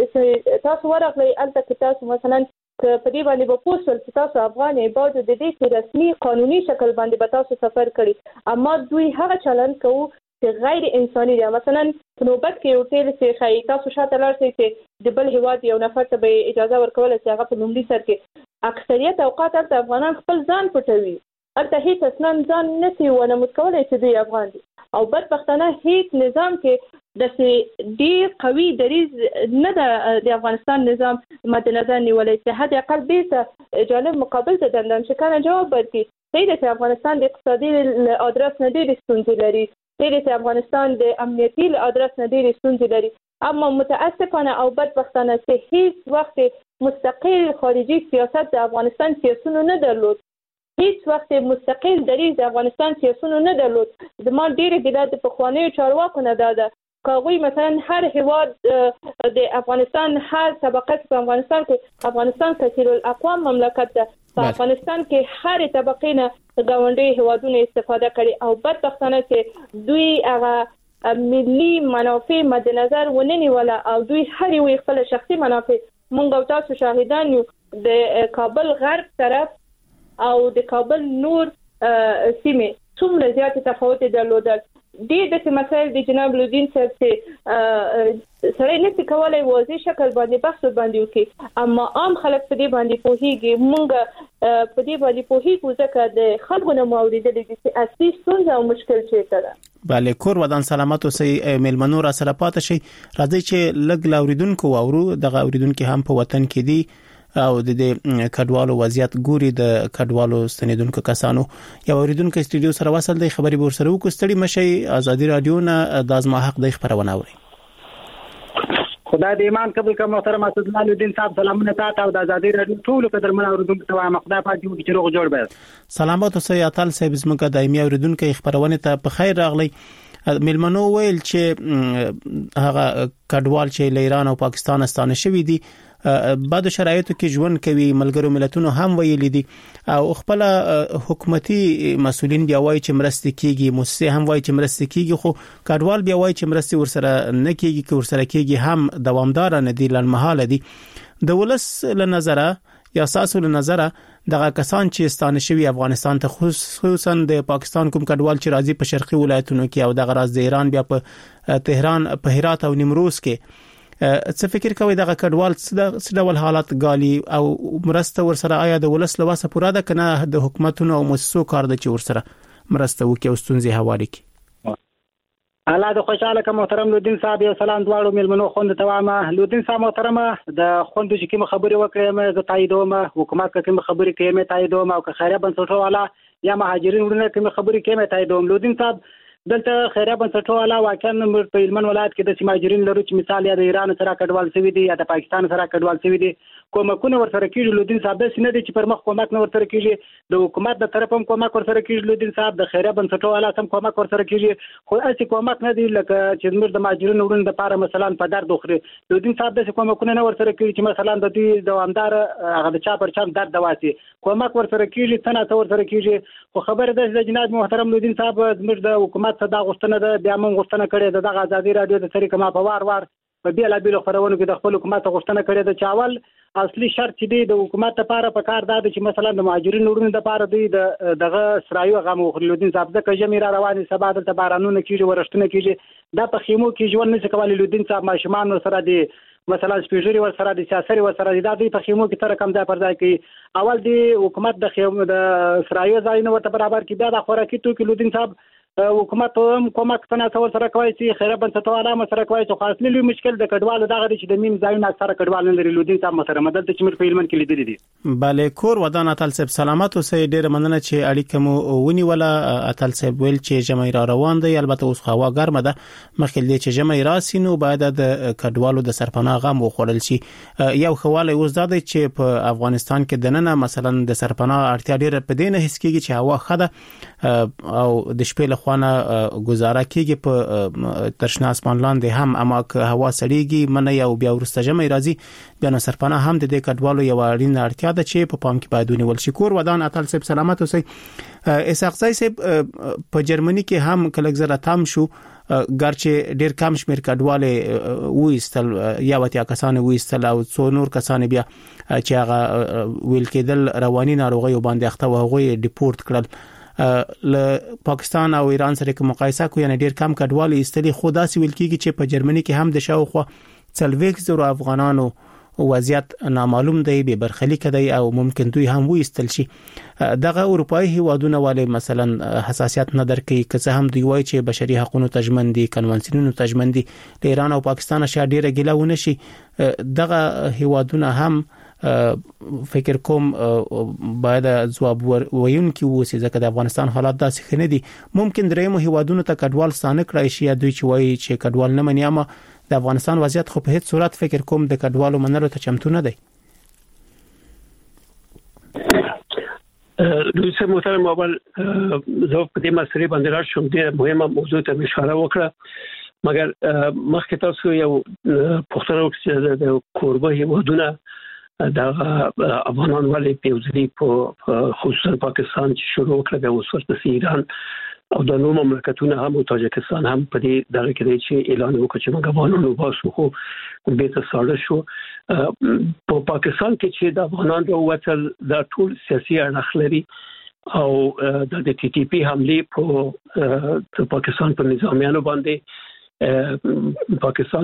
ته تاسو ورغلی البته کې تاسو مثلا په دې باندې په پوسټل چې تاسو افغان باید د دې رسمي قانوني شکل باندې به تاسو سفر کړي اما دوی هغه چلند کوي چې غیر انساني دی مثلا په نوبت کې یو ټیل چې خای تاسو شاته لاړ شئ چې د بل هیواد یو نفر ته به اجازه ورکول چې هغه په لومړي سر کې اکثریت اوقات د افغانان خپل ځان پټوي البته هیڅ اصلا ځان نسی ونه متکولای چې دوی افغان دي او بدبختانه هیڅ نظام کې د ډیر قوي دریز نه د افغانستان نظام مد نظر نیولای چې حد اقل بیرته جانب مقابل ته دندان شکانه جواب ورکړي چې افغانستان د اقتصادي ادرس نه ډیر ستونزې لري چې افغانستان د امنیتي ادرس نه ډیر ستونزې لري اما متاسفانه او بدبختانه چې هیڅ وخت مستقل خارجي سیاست د افغانستان سیاسونو نه درلود هیڅ وخت مستقل دریز د افغانستان سیاسونو نه درلود زما ډېرې ګیله د پخوانیو چارواکو نه ده که هغوی مثلا هر هیواد د افغانستان هر طبقه په افغانستان کې افغانستان کثیر الاقوام مملکت ده په افغانستان کې هر طبقه نه ګاونډي هیوادونو استفاده کړي او بدبختانه چې دوی هغه ملي منافع مد نظر ونني ولا او دوی هر یو خپل شخصي منافع مونږ تاسو شاهدان یو د کابل غرب طرف او د کابل نور سیمه څومره زیات تفاوت درلودل د مسایل د جناب الدین صاحب چې سره نشي کولای واضح شکل باندې بحث باندې وکړي اما عام خلک په دې باندې پوهیږي مونږ په دې باندې پوهیږو ځکه د خلکو نه موریدل دي چې اصلي ستونزه او مشکل چیرته ده بله کور ودان سلامت اوسئ میلمنو را سره پاتې شي راځي چې لګ لاوریدونکو اورو دغه اوریدونکو هم په وطن کې دي او د کډوالو وضعیت ګوري د کډوالو ستنیدونکو کسانو یو اوریدونکو استودیو سره وصل دی خبري بور سره وکړي مشي ازادي رادیو نه د ازما حق د خبرونه اوري خدای دې ایمان قبول کړه محترم اسد الله الدین صاحب سلامونه تاسو او د ازادي رادیو ټول قدرمن اوریدونکو ته وایم خدای پاک دې چې روغ جوړ به سلامات اوسئ اتل صاحب زموږ دایمي اوریدونکو خبرونه ته په خیر راغلی میلمنو ویل چې هغه کډوال چې له ایران او پاکستان ستانه شوی دي بعد شرایطو کې ژوند کوي ملګرو ملتونو هم ویلي دي او خپل حکومتي مسولین بیا وایي چې مرسته کیږي موسسه هم وایي چې مرسته کیږي خو کډوال بیا وایي چې مرسته ورسره نه کیږي چې ورسره کیږي هم دوامدار نه دي لنمحاله دي د ولس له نظره یا اساسو له نظره دغه کسان چې ستانه شوی افغانستان ته خصوصا د پاکستان کوم کډوال چې راځي په شرقي ولایتونو کې او د غراز د ایران بیا په تهران په هرات او نیمروز کې څه فکر کوي دغه کډوال څه ډول حالات غالي او مرسته ورسره آیا د ولس لواسه پوره ده کنه د حکومتونو او مؤسسو کار د چې ورسره مرسته وکي او ستونزې حواله کی الله د خوشاله کوم محترم لودین صاحب یو سلام دواړو ملمنو خوند توامه لودین صاحب محترم د خوند چې کوم خبري وکړم زه تاییدوم حکومت کوم خبري کوي تاییدوم او که خیره بنسټو والا یا مهاجرین ورنه کوم خبري کوي تاییدوم لودین صاحب دلته خیره بنسټو والا واقعا په هلمند ولایت کې د مهاجرین لرو چې مثال یا د ایران سره کډوال شوی دي یا د پاکستان سره کډوال شوی دي کومکونه ورسره کیږي لودین صاحب د سینې چې پر مخ کومک نه ورسره کیږي د حکومت د طرف هم کومک ورسره کیږي لودین صاحب د خیریه بنسټونو والا هم کومک ورسره کیږي خو اسی کومک نه دی لکه چې موږ د ماجرونو وړاندې د پاره مثلا په درد خوري لودین صاحب د کومکونه نه ورسره کیږي چې مثلا د دې دوامدار هغه د چا پر چا درد دواسي کومک ورسره کیږي څنګه ته ورسره کیږي خو خبره ده چې جناب محترم لودین صاحب موږ د حکومت صدا غوښتنه ده بیا موږ غوښتنه کړې ده د ازادي رادیو د طریقه ما په وار په بیلابیلو خبرونو کې د خپل حکومت غوښتنه کړې ده چې اول اصلي شرط چې دی د حکومت لپاره په کار ده چې مثلا د مهاجرینو وړاندې لپاره دی دغه سرایو غو لودین صاحب د کجمې را رواني سبا د بارانونو کېږي ورښتونه کېږي دا په خیمو کې ژوند نشي کولای لودین صاحب ماشومان سره دی مثلا سپیژوري ور سره د سیاسي ور سره د په خیمو کې تر کم ځای پر ځای کې اول دی حکومت د خیمو د سرایو ځای نه ورته برابر کې بیا د خوراکي توکي لودین صاحب حکومت هم کومک څنګه څور سره کوي چې خیره بنسټو عالم سره کوي چې خاص لوی مشکل د کډوالو دغه چې د مين ځایونه اکثره کډوال نه لري لودین صاحب سره مدد چې موږ په علمن کې لیدل دي bale کور ودان اتل صاحب سلامات اوسه ډیر مننه چې اړیکه مو ونی ولا اتل صاحب ویل چې جمعي را روان دی البته اوس هوا ګرمه ده مخکې دې چې جمعي راسینو بعد د کډوالو د سرپناه غم وخوړل شي یو خواله اوس دا دی چې په افغانستان کې دننه مثلا د سرپناه اړتیا ډیره په دینه هیڅ کېږي چې هوا خده او د شپې له خوانه گزاره کیږي په ترشنا اسمان لاندې هم اما که هوا سړیږي منه یو بیا ورسته جمع راځي بیا نو سرپناه هم د دې کډوالو یو اړین اړتیا ده چې په پام کې باید ونیول شي کور ودان اتل صاحب سلامت اوسئ اسحاق صاحب په جرمني کې هم کله زره تام شو ګرچې ډیر کم شمیر کډواله وېستل یا وتیا کسان وېستل او څو نور کسان بیا چې هغه ویل کېدل رواني ناروغي باندې اخته وغوي ډیپورت کړل له پاکستان او ایران سره کوم مقایسه کوي یعنی ډیر کم کډوالي استلی خدا سي ویل کیږي چې په جرمني کې هم د شاوخوا 30 افغانانو وضعیت نامعلوم دی به برخلیک دی او ممکن دوی هم وېستل شي دغه اروپאי هیوادونه والے مثلا حساسیت نه درکې که څه هم دوی وایي چې بشري حقوقو تضمین دي کنوانسیونونو تضمین دي د ایران او پاکستان شه ډیره ګیلاونه شي دغه هیوادونه هم فکر کوم باید جواب ویون کی وسی ځکه د افغانستان حالات داسې خنه دي ممکن درېمو هیوادونو ته کډوال ستانه کړای شي دوی چې وایي چې کډوال نه مني اما د افغانستان وضعیت خو په هیڅ صورت فکر کوم د کډوالو منلو ته چمتو نه دی دوی سره محترم اول زه په دې مسلې باندې راشم ډېر مهمه موضوع ته اشاره وکړه مګر مخکې تاسو یو پوښتنه وکړه د کوربه هیوادونه د افغانان ولې پیوځري په خصوصا پاکستان چې شروع کړل د وسورت ایران او د نور مملکتونو هم او تاجکستان هم په دې دغه کې چې اعلان وکړ چې موږ افغانانو باسو خو به ته ساړه شو په پاکستان کې چې د افغانانو وتل د ټول سیاسي اړخ لري او د ټي ټي پی حمله په پاکستان په نظامیانو باندې پاکستان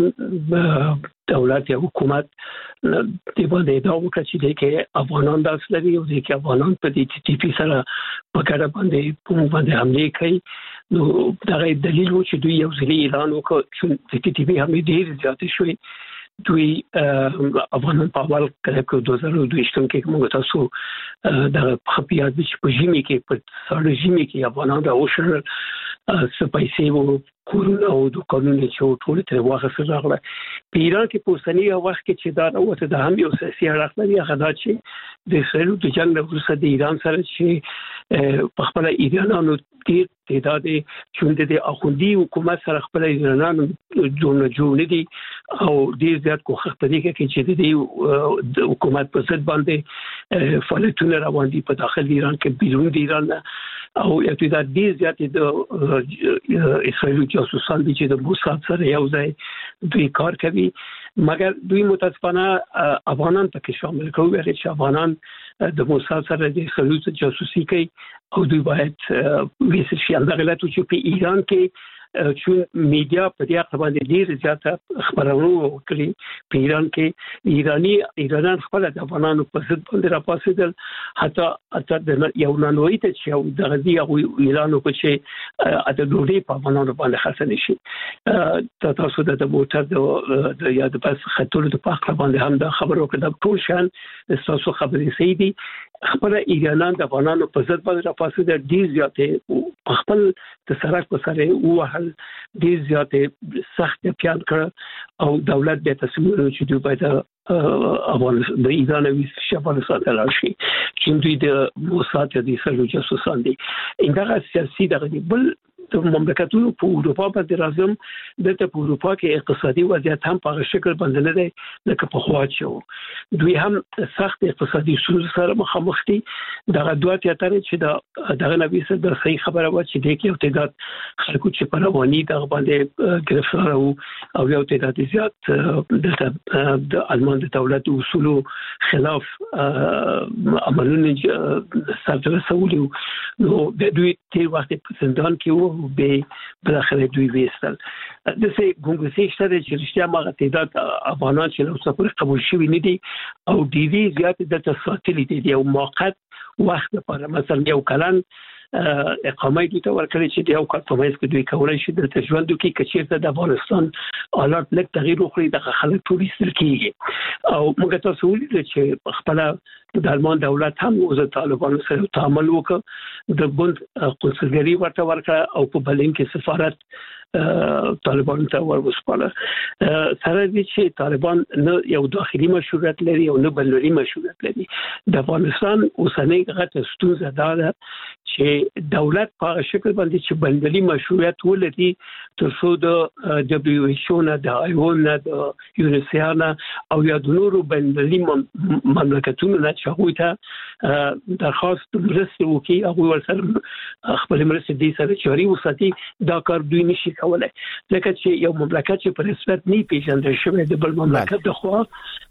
دولت یا حکومت د باندې دا وکړي چې د افغانان د اصلي او د افغانان په دې ټي پی سره په کار باندې په باندې حمله کوي نو دا دلیل و چې دوی یو ځلې اعلان وکړ چې د ټي ټي پی حمله ډېر زیات شوې دوی افغانان په اول کې 2022 کې موږ تاسو د خپيات په ژمي کې په سړی ژمي کې افغانان د اوشن سپایسي وو کورونه او د قانوني چې ټول تر واخه سره راغله په ایران کې په اوسنی وخت کې چې دا وته د هم یو سیاسي اړخ لري هغه دا چې د اسرائیل د جنگ وروسته د ایران سره چې په خپل ایرانانو ډیر تعداد چې د اخوندي حکومت سره خپل ایرانانو جوړ دي او ډیر زیات کوخه طریقه کې چې د حکومت په ضد باندې فعالیتونه روان دي په داخل ایران کې بیرون د ایران او یو تعداد ډیر زیات د اسرائیل جاسوسان دي چې د موساد سره یو ځای دوی کار کوي مګر دوی متاسفانه افغانان پکې شامل کوي چې افغانان د موساد سره د اسرائیل جاسوسي کوي او دوی باید ویسه شي اندغلات چې په ایران کې چې میډیا په دې اړه باندې ډیر زیات خبرونه وکړي په ایران کې ایرانان خپل د افغانانو په ضد باندې راپاسېدل حتی د یو نانوي ته چې د غزي او اعلان وکړي چې د ډوډۍ په افغانانو باندې خاصه نشي تاسو د موټر د یاد بس خطر د پاک باندې هم د خبرو کې د ټول شان تاسو خبرې صحیح دي خپل ایرانان د افغانانو په ضد باندې راپاسېدل ډیر زیات خپل د سرک په سره وهل ډیر زیات سخت پیان کړ او دولت به تصمیم ونیو چې دوی باید افغانستان د ایران او افغانستان ته راشي چې دوی د موساد د سلو جاسوسان دي انده سیاسي دغه بل د مملکتونو په اروپا باندې راځم د په اروپا کې اقتصادي وضعیت هم په شکل باندې نه دی لکه په خوا چې دوی هم سخت اقتصادي ستونزې سره مخامخ دي دغه دوه تیاتر چې دغه نبی سره د صحیح خبره و چې د کې تعداد خلکو چې په رواني دغه باندې گرفتار او یو تعداد زیات د آلمان د دولت اصولو خلاف عملونه سره رسولي نو د دوی تیر وخت په زندان کې به بالاخره دوی وېستل د سه ګونګسي شته چې رښتیا ما تعداد افغانان چې له سفر قبول شوی نه دي او ډیری زیات د تساتلی دي او موقت وخت لپاره مثلا یو کلن اقامه دي ته ورکړي چې یو کال په مېز کې دوی کولای شي د تجربه دوی کې کچېرته د افغانستان حالات لږ تغییر وکړي د خلک ټوریستل کېږي او موږ تاسو ولید چې خپل د آلمان دولت هم او د طالبانو سره تعامل وکړ د بند قونسلګری ورته او په برلین کې سفارت طالبان ته ورسپاله سره دي چې طالبان نه یو داخلي مشروعیت لري او نه بلوري مشروعیت لري د افغانستان اوسنۍ غټه ستونزه ده چې دولت په شکل باندې چې بلوري مشروعیت ولري تر څو د دبليو ایچ او نه د آیو نه د یونیسیان او یا د نورو بلوري مملکتونو نه چې هغه ته درخواست مرسته وکړي هغه ورسره خپل مرسته دي سره چاري وساتي دا کار دوی نشي کولای لکه چې یو مملکت چې په رسمیت نه پیژندل شوی د بل مملکت د خوا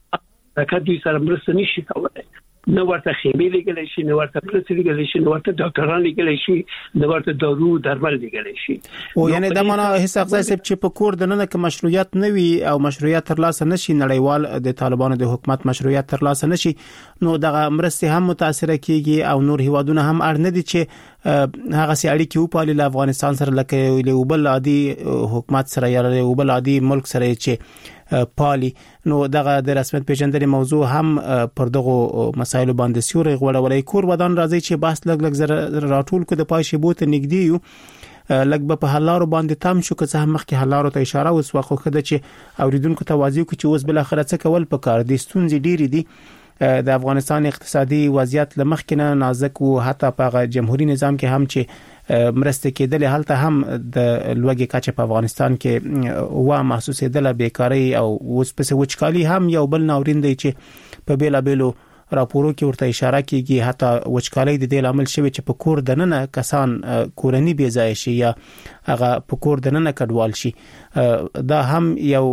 لکه دوی سره مرسته نشي کولای نو ورته خیمه لګلای شي نو ورته پرسه لګلای شي نو ورته ډاکټران لګلای شي نو ورته دارو درمل لګلای شي او یعنی دا معنا هیڅ اغزای سب چې په کور دنه کې مشروعیت نه وي او مشروعیت ترلاسه نشي نړیوال د طالبانو د حکومت مشروعیت ترلاسه نشي نو دغه مرسته هم متاثر کیږي او نور هیوادونه هم اړ نه دي چې هغه سي اړیکې او په افغانستان سره لکه له بل عادي حکومت سره یا له بل عادي ملک سره چې پالي نو دغه د رسمیت پیژندنې موضوع هم پر دغه مسایلو باندې سیوري غوړولای کور ودان راځي چې بحث لګ زر راټول کو د پای شیبو ته نږدې یو لګ په حلارو باندې تام شو که څه مخکې حلارو ته اشاره وسوخه خده چې اوریدونکو توازی کو چې اوس بل اخر څه کول پکار دي ستونزې ډېری دي د افغانستان اقتصادي وضعیت لمخکنه نازک او حتی په جمهوریت نظام کې هم چې مرسته کېدل هلته هم د لوګي کچه په افغانستان کې وا محسوسه ده بیکاری او اوس په وچکالي هم یو بل ناورین دی چې په بیلابلو راپورو کې ورته اشاره کیږي حتی وچکالي د دې عامل شوی چې په کور دننه کسان کورنی بي ځای شي یا هغه په کور دننه کډوال شي دا هم یو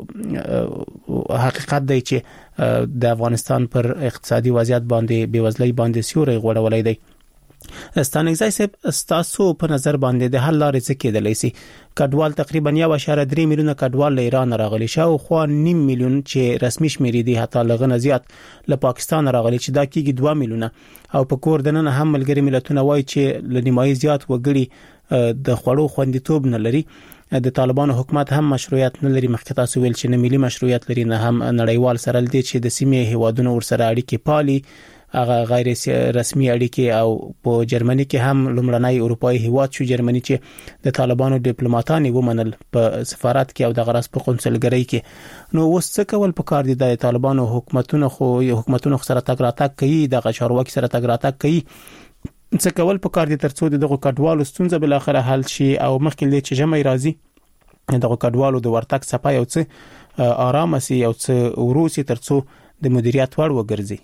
حقیقت دی چې د افغانستان پر اقتصادي وضعیت باندې بیوزلۍ باندې سیوري غوړولای دی ستانګزای صاحب ستاسو په نظر باندې د حل لارې څه کېدلای شي کډوال تقریبا 1.3 میلیونه کډوال له ایران راغلي شاو خو 9 میلیون چې رسمي شمیرې دي حتی لغه زیات له پاکستان راغلي چې دا کېږي 2 میلیونه او په کور دننه هم ملګری ملتونه وایي چې لنیمایي زیات وګړي د خوړو خوندیتوب نه لري د طالبانو حکومت هم مشروعیت نه لري مخکې تاسو ویل چې نه ملي مشروعیت لري نه هم نړیوال سره لدی چې د سیمې هیوادونو ورسره اړیکې پالي هغه غیر رسمي اړیکې او په جرمني کې هم لومړنۍ اروپאי هیواد شو جرمني چې د طالبانو ډیپلوماټان ومنل په سفارت کې او د غرض په قونسلګرۍ کې نو وس څه کول په کار دي د طالبانو حکومتونو سره تګ راتګ کوي د چارواکي سره تګ راتګ کوي څه کول په کار دي ترڅو دغه کډوالو ستونزه بل اخره حل شي او مخکې لې چې جمعي راځي دغه کډوالو د ورتګ صفای او څه آرام سي او څه وروسي ترڅو د مدیریت وړ وګرځي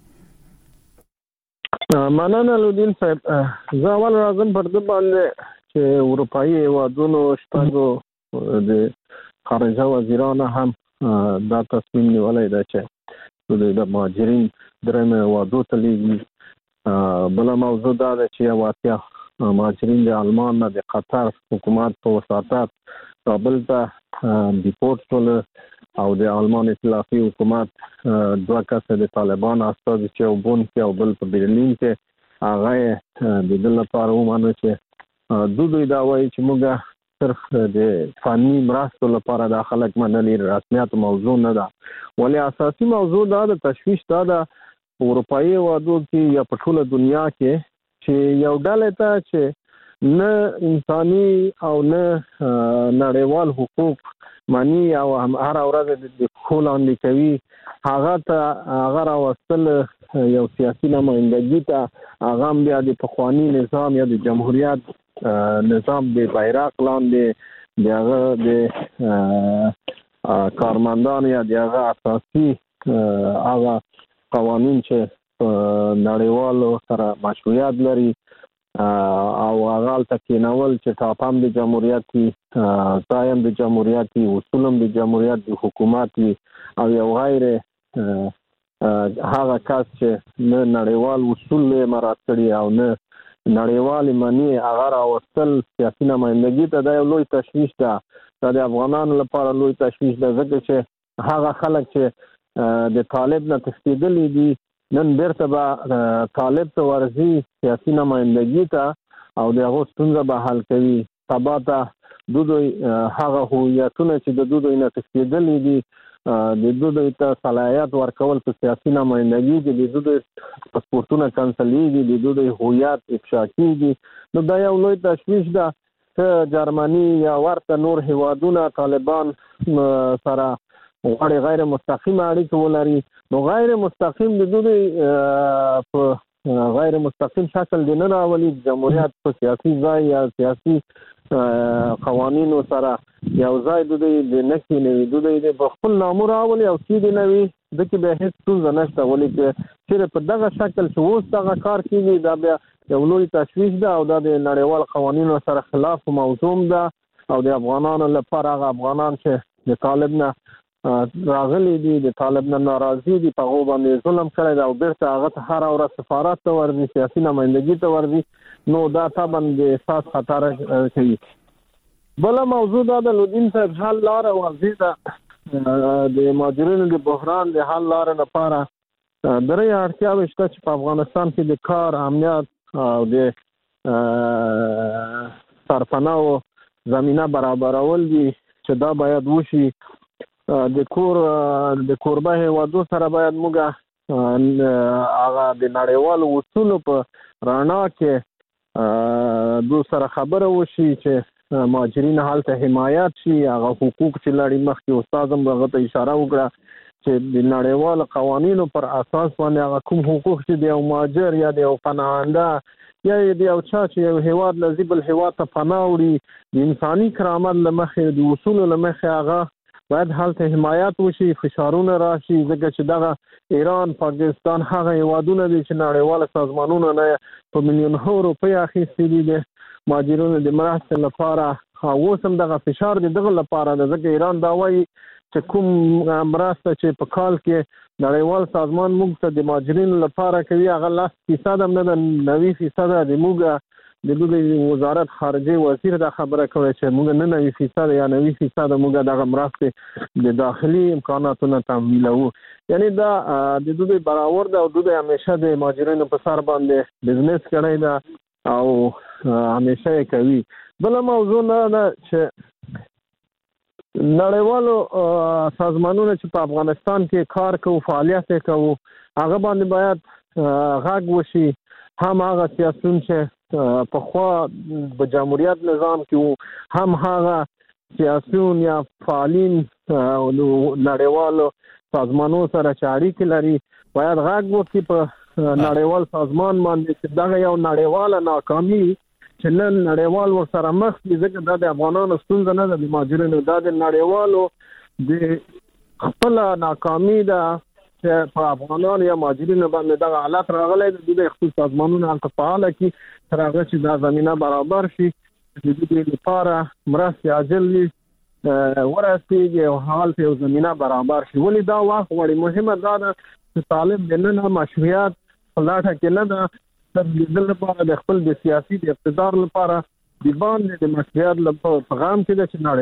مننه لودین صاحب زه اول راځم پر د باندې چې اروپאי هیوادونو شپږو د خارجه وزیرانو هم دا تصمیم نیولای دی چې د مهاجرین درېمه هیوادو ته لیږي بل موضوع دا ده چې واتیا مهاجرین د آلمان نه د قطر حکومت په وساطت کابل ته ډیپورټ شول او د آلمان ائتلافي حکومت دوه کسه د طالبان استازي چې وبون کې او بل په برلین کې هغه د دې لپاره ومانه چې دوی دا وایي چې موږ صرف د فني مرستو لپاره د خلک منلي رسمیت موضوع نه ده ولې اساسي موضوع دا د تشویش دا د اروپאי هیوادو کې یا په ټوله دنیا کې چې یو ډله ته چې نه انساني او نه نړیوال حقوق مانی او هر ورځ د کولان کوي هغه راوستل یو سیاسي نمائندګي ته هغه بیا د پخوانی نظام یا د جمهوریت نظام د بیرغ لاندې دغه د کارمندان یا دغه اساسي هغه قوانين چې نړیوالو سره مشروعیت لري او هغه تکینول چې تاپام د جمهوریت ځایم د جمهوریت اصولم د جمهوریت د حکومت او یو غیر هغه کس چې نه نړیوال اصول مراعات کړي او نه نړیوال معنی هغه راوستل سیاسي نمائندګي ته د لوی تشویش ده د افغانانو لپاره لوی تشویش ده ځکه چې هغه خلک چې د طالب نه تښتېدلي دي نن بیرته به طالب ته ورځي سیاسي نمائندګي ته او د هغو ستونزه به حل کوي سبا ته دوی هغه هویتونه چې د دوی نه تښتېدلي دي د دوی ته صلاحیت ورکول په سیاسي نمائندګي کې د دوی پاسپورتونه کنسلیږي د دوی هویت افشا کیږي نو دا یو لوی تشویش ده چې جرمني یا ورته نور هیوادونه طالبان سره غواړي غیر مستقیم اړیکه ولري نو غیر مستقیم د دوی په غیر مستقیم شکل د نه راولي جمهوریت په سیاسي ځای یا سیاسي قوانینو سره یو ځای د دوی نکې نوي دوی د خپل نامو راولي او چې د نوي د کې به هیڅ ستونزه نشته ولې چې په دغه شکل چې اوس دغه کار کیږي دا بیا یو لوی تشویش ده او دا د نړیوال قوانینو سره خلاف موضوع ده او د افغانانو لپاره هغه افغانان چې د طالب نه راغلي دي د طالب نه ناراضي دي په هغو باندې ظلم کړی دی او بیرته هغه ته هره ورځ سفارت ته ورځي سیاسي نمائندګي ته ورځي نو دا طبعا د احساس خطر کوي. بله موضوع دا د لودین صاحب حل لاره واضح ده د مهاجرینو د بحران د حل لاره لپاره درې اړتیاوې شته چې په افغانستان کې د کار امنیت او د سرپناه زمینه برابرول دي چې دا باید وشي. د کوربه هیوادو سره باید موږ هغه د نړیوالو اصولو په رڼا کې دو سره خبره وشي چې مهاجرین هلته حمایت شي هغه حقوق چې لري مخکې استاد هم هغه ته اشاره وکړه چې د نړیوالو قوانینو پر اساس باندې هغه کوم حقوق چې د یو مهاجر یا د یو پناهنده یا د یو چا چې یو هیواد لذي بل هیواد ته پناه وړي د انساني کرامت له مخې د اصولو له مخې هغه باید هلته حمایت وشي فشارونه راشي ځکه چې دغه ایران پاکستان هغه هیوادونه دي چې نړیوال سازمانونه نه په میلیونونو روپۍ اخیستي دي د مهاجرینو د مرستې لپاره اوس هم دغه فشار دی دغه لپاره ده ځکه ایران دا وایي چې کوم مرسته چې په کال کې نړیوال سازمان موږ ته د مهاجرینو لپاره کوي هغه 10% هم نه ده 90% د موږ د دوی وزارت خارجه وزیر دا خبره کوي چې موږ نه 90% یا 90% موږ دغه مرستې د داخلي امکاناتونو تمویلوو یعنی دا د دوی برابر ده او دوی همیشه د مهاجرینو په سر باندې بزنس کوي دا او همیشه کوي. بل موضوع نه چې نړیوالو سازمانونو چې په افغانستان کې کار کوي فعالیت کوي هغه باندې باید غږ وشي هم هغه سیاسيون چې په خوا په جمهوریت نظام کې هم هغه سیاسيون یا فعالین نړیوالو سازمانونو سره اړیکې لري باید غږ وکړي په نړیوال سازمان باندې چې دا یو نړیواله ناکامي چې نن نړیوال ورسره مخ دي ځکه دا د افغانانو ستونزه نه ده د مهاجرینو دا د نړیوالو د خپل ناکامي ده چې په افغانانو یا مهاجرینو باندې دغه حالت راغلی د خپل سازمانونو هلته فعاله کړي تر هغه چې دا زمینه برابر شي د دوی لپاره مرستې عاجل ورسیږي او هلته یو زمینه برابر شي ولې دا وخت غواړي مهمه دا ده چې طالب د نن مشروعیت په لټه کې نه ده تر لیدل لپاره د خپل د سیاسي د اقتدار لپاره د باندې د مشروعیت لپاره پیغام کې ده چې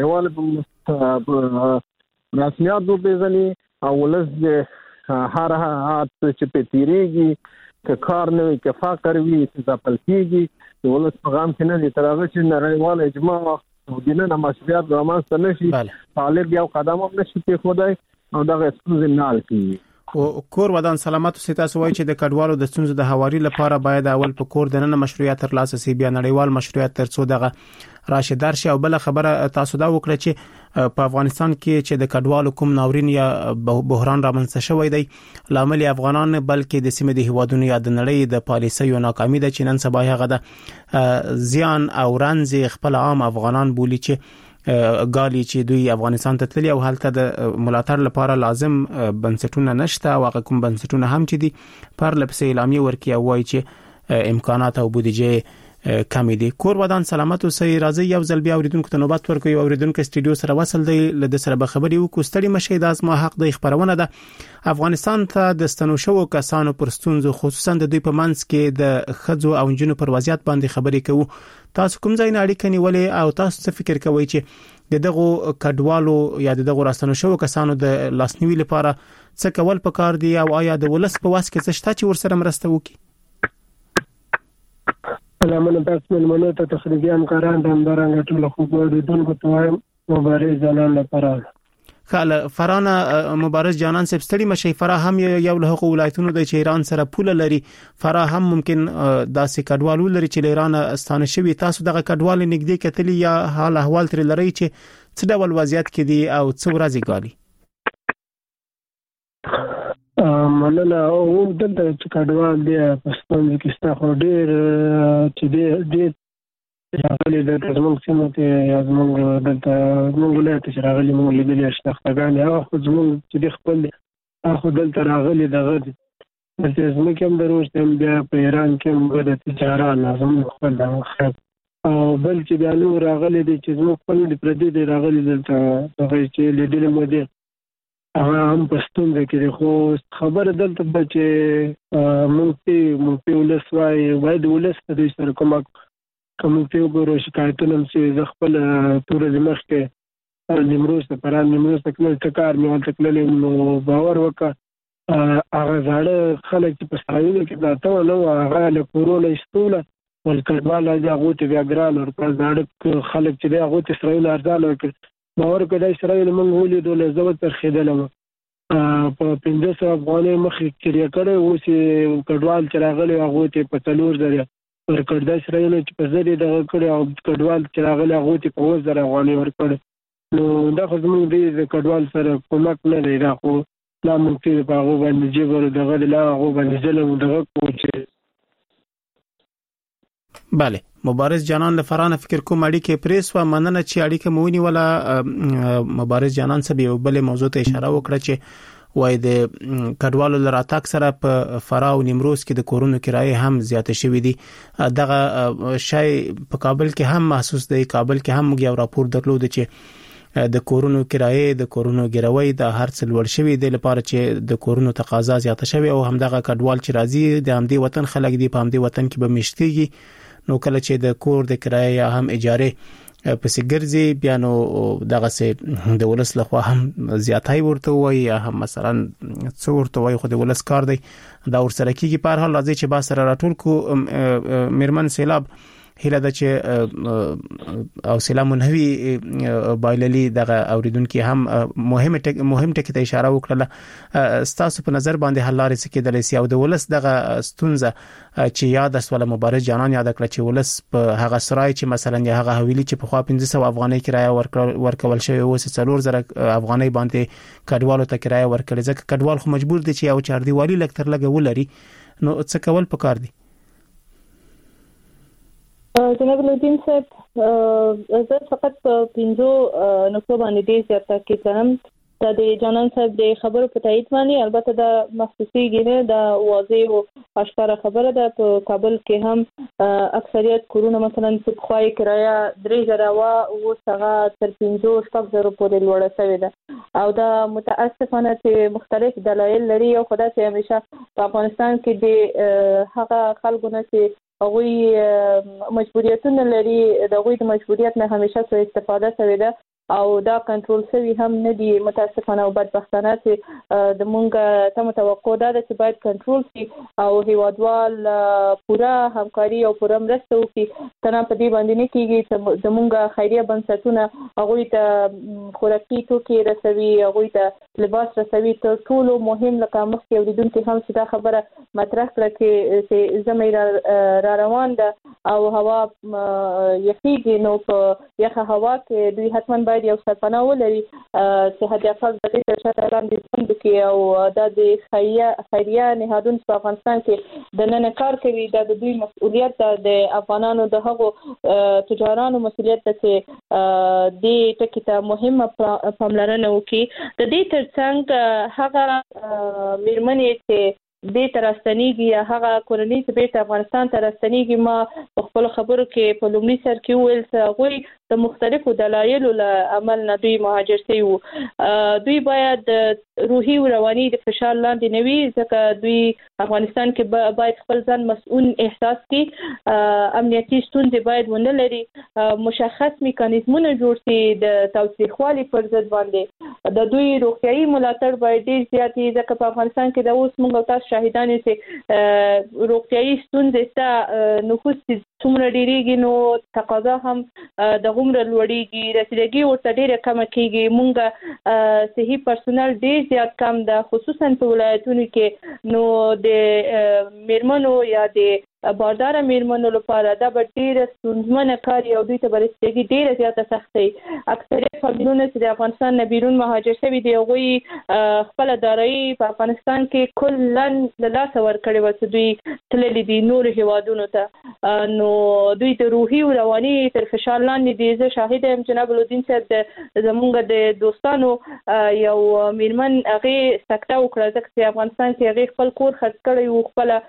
نړیوال رسمیات وپېژني او ولس د هر حالت چې په تیریږي که کار نه وي که فقر وي چې ځپل کېږي د ولس پیغام کې نه دي تر هغه چې نړیوال اجماع او د نن مشروعیت رامنځته نه شي طالب یو قدم هم نشي کېښودی او دغه ستونزې نه حل کېږي. او کور ودان سلامت سي تاسو وایي چې د کډوالو د ستونزو د هواري لپاره باید اول په کور دننه مشروعیت ترلاسه سي بیا نړیوال مشروعیت ترڅو دغه راشدار شي. او بل خبره تاسو دا وکړه چې په افغانستان کې چې د کډوالو کوم ناورین یا بحران رامنځته شوی دی لامل افغانان بلکې د سیمې د هیوادونو یا د نړۍ د پالیسیو ناکامي ده چې نن سبا هغه د زیان او رنز خپل عام افغانان بولی چې غالي چې دوی افغانستان ته تللی او هلته د ملاتړ لپاره لازم بنسټونه نشته او هغه کوم بنسټونه هم چې دي پر لپسې اعلامیه ورکړي او وایي چې امکانات او بودیجه کم دي. کور ودان سلامت اوسئ. راځي یو ځل بیا اوریدونکو ته نوبت ورکوي. اوریدونکو استودیو سره وصل دی له سره به خبري وکړو. ستړي مشه د ازما حق د خبرونه ده افغانستان ته د ستنو شو کسانو پر ستونزو خصوصا د دوی په منځ کې د خځو او جنونو پر وضعیت باندې خبري کوو. تاسو کوم ځای نه اړیکه نیولې او تاسو څه فکر کوئ چې د دغه کډوالو یا د دغه راستنو شو کسانو د لاسنیوي لپاره څه کول پکار دي او آیا د ولس په واس کې څه شته چې ورسره مرسته وکړي؟ سلامونه تاسو ملمنو ته تخریبي همکاران د همدارنګه ټول خوبولیدونکو ته وایم مبارز جانان لپاره خاله فرانه مبارز جانان صاحب ستړي مشي فرا هم یو له حقوق ولایتونو د ایران سره پوله لري فرا هم ممکن داسې کډوالو لري چې ایران ستانه شوی تاسو دغه کډوال نږدې کتلی یا حال احوال تر لري چې څه ډول وضعیت کې دي او څو ورځې غالي مننه او دلته چې کډوال دی پښتون کې ستاسو ډیر چې ډیر راغلي د زموږ سیمه ته زموږ دلته موږ ولایت چې راغلي موږ لیدلې شناختګان هغه خو زموږ چې خپل هغه دلته راغلي دغه د زموږ کوم دروځ بیا په ایران کې موږ د تجارت لازم خپل او بل چې بیا نو راغلي دي چې زموږ خپل د پردي دی راغلي دلته هغه چې لیدلې مو دي هغه هم پښتون دی کې خو خبر دلته چې موږ ولسوای باید ولس د سره کوم په ګورو شکایتونه چې ز خپل تورې مخ کې نیمروز ته پران نیمروز ته کله تکار مې ولته کله نو باور وکړه هغه ځاړه خلک چې په اسرائیل کې دا ته نو هغه له کورونا استوله ولکډوال هغه ته بیا ګران ورته ځاړه خلک چې هغه ته اسرائیل ارزاله وکړ باور کړه اسرائیل موږ ولیدو له زو تر خیدلم په 1500 افغاني مخ کې کړه او چې کډوال چې راغلي هغه ته په تلور ځای ورکړه اسرائیل چې په ځری دغه کړي او کډوال چې راغلي هغه ته په 1000 افغاني ورکړه نو دا خو زموږ د کډوال سره کومک نه دی راخو لا مونږ په هغه باندې جبر دغه لا هغه باندې ظلم دغه کوچ. بله مبارز جانان لفرانه فکر کوم اړیکه پریس و مننه چې اړیکه مونی ولا مبارز جانان سبي بل موضوع ته اشاره وکړه چې وای د کډوالو لراتاک سره په فرا او نیمروز کې د کورونو کرایه هم زیاته شوې دي دغه شای په کابل کې هم محسوس دی کابل کې هم یو راپور درلود چې د کورونو کرایه د کورونو ګروي د هر څه لوړ شوی دی لپاره چې د کورونو تقاضا زیاته شوی او همدغه کډوال چې راځي د همدې وطن خلک دی په همدې وطن کې به مشتيږي نو کله چې د کور د کرایه یا هم اجاره پسې ګرځي بیا نو دغه سه د ولس لخوا هم زیاتای ورته وای یا هم مثلا څو ورته وای خو د ولس کار دی دا ورسره کیږي په هر حال راځي چې با سره راټول کو میرمن سیلاب هله د چې او سلام منهوي بایللی دغه اوریدونکو هم مهم ټکی ته اشاره وکړه ستاسو په نظر باندې حل لارې څه کېدلی سي او د ولس دغه ستونزه چې یاد اسوله مبارز جانان یاد کړ چې ولس په هغه سرای چې مثلا هغه حویلی چې په خوا 1500 افغانۍ کرایه ورکول شوی او 4000 افغانۍ باندې کډوالو ته کرایه ورکړي ځکه کډوال خو مجبور دي چې یو چاردیوالي لکتر لګه ولري نو څه کول پکار دي؟ جناب الدین صاحب زه فقط په 5 نقطو باندې دې زیاته کوم د جانان صاحب د خبرو په تایید باندې البته د مخصوصي نه د واضح او اشکار خبره ده په کابل کې هم اکثریت کورونه مثلا په خوای کرایه 3000 او څنګه تر 500 پورې لوړه شوې ده او دا متاسفانه چې مختلف دلایل لري او خدای ته همیشه په افغانستان کې د هغه خلکو نه چې هغه مجبوریتونه لري د هغوی د مجبوریت نه همیشه سو استفاده شوی ده او دا کنټرول شوی هم نه دي متاسفانه او بدبختانه چې د مونږه ته متوقع ده چې باید کنټرول شي او هیوادوال پورا همکاري او پورا مرسته وکړي تنه په دې باندې نه کیږي چې د مونږه خیریه بنسټونه هغوی ته خوراکي توکي رسوي هغوی ته لباس رسوي تر ټولو مهم لکه مخکې اوریدونکو هم چې دا خبره مطرح کړه چې زمې را روان ده او هوا یخیږي نو په یخه هوا کې دوی حتما باید یو سرپناه ولري چې هدف د دې تر شا لاندې ژوند وکړي او دا د خیریه نهادونو په افغانستان کې د نن کار کوي دا د دوی مسؤلیت ده د افغانانو د هغو تجارانو مسؤلیت ده چې د ټکی ته مهمه پاملرنه وکړي د دې ترڅنګ هغه میرمنې چې دې ترستنیږي یا هغه کورنۍ چې بیرته افغانستان ته راستنیږي ما په خپل خبرو کې په لومړي سر کې وویل چې هغوی د مختلفو دلایلو له عمل نه دوی مهاجر شوي وو. دوی باید روحي او رواني د فشار لاندې نه وي ځکه دوی افغانستان کې باید خپل ځان مسؤل احساس کړي، امنیتي ستونزې باید ونه لري، مشخص میکانیزمونه جوړ شي د تاوتریخوالي پر ضد باندې، د دوی روغتیايي ملاتړ باید ډېر زیات وي ځکه په افغانستان کې د اوس موږ تاسو شاهدان یو چې روغتیايي ستونزې شته، نفوس څومره ډېرېږي نو تقاضا هم د غومره لوړېږي، رسیدګي ورته ډېره کمه کېږي، موږ صحي پرسونل ډېر زیات کم ده خصوصا په ولایتونو کې، نو د میرمنو یا د بارداره میرمنو لپاره دا به ډېره ستونزمنه کار او دوی ته به رسیدګي ډېره زیاته سختي. اکثریت فامیلونه چې د افغانستان نه بیرون مهاجر شوي دي هغوی خپله دارایي په افغانستان کې کلا له لاسه ورکړې وه چې دوی تللي دي نورو هیوادونو ته، نو دوی د روحي او رواني تر فشار لاندې دي. زه شاهده یم جناب الدین صاحب زمونږ د دوستانو یو میرمن هغې سکته وکړه ځکه چې افغانستان کې هغې خپل کور خرڅ کړی و،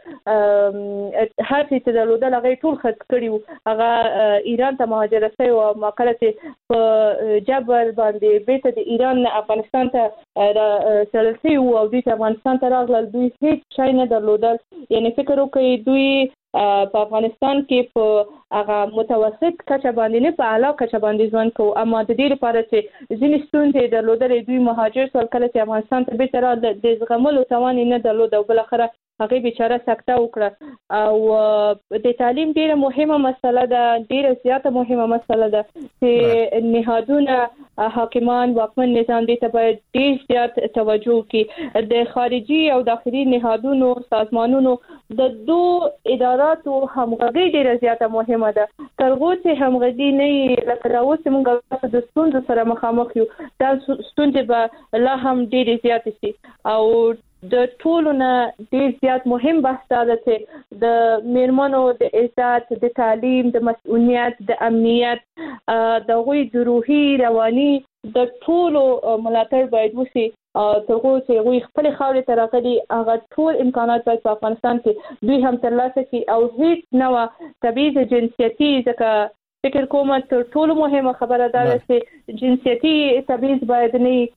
خپله هر څه چې درلودل هغه ټول خرڅ کړي وو، هغه ایران ته مهاجره شوی و، ما کله چې په جبر باندې بیرته د ایران افغانستان ته تلل شوي وو او دوی ته افغانستان ته راغلل، دوی هیڅ شی نه درلودل، یعنې فکر وکړئ دوی په افغانستان کې په هغه متوسط کچه باندې نه په اعلی کچه باندې ژوند کوو، اما د دې لپاره چې ځینې ستونزې درلودلې دوی مهاجر شول، کله چې افغانستان ته بیرته راغلل د زغملو توان یې نه درلود او بالاخره هغه بیچاره سکته وکړه. او د تعلیم ډیره مهمه مسله ده، ډیره زیاته مهمه مسله ده چې نهادونه حاکمان واکمن نظام دې ته باید ډیر زیات توجه وکړي. د خارجي او داخلي نهادونو سازمانونو د دوه اداراتو همغږي ډیره زیاته مهمه ده. تر هغه چې همغږي نه لکه دا اوس موږ د ستونزو سره مخامخ یو، دا ستونزې به لا هم ډیره زیات شي. او د ټولو نه ډیر زیات مهم بحث دا ده چې د میرمنو د عزت، د تعلیم، د مسؤلیت، د امنیت، د هغوی د روحي رواني د ټولو ملاتړ باید وشي. تر هغو چې هغوی خپلې خاورې ته راغلي هغه ټول امکانات باید په افغانستان کې دوی هم ترلاسه کړي او هیڅ نوع تبعیض جنسیتي، ځکه فکر کوم تر ټولو مهمه خبره دا ده چې جنسیتي تبعیض باید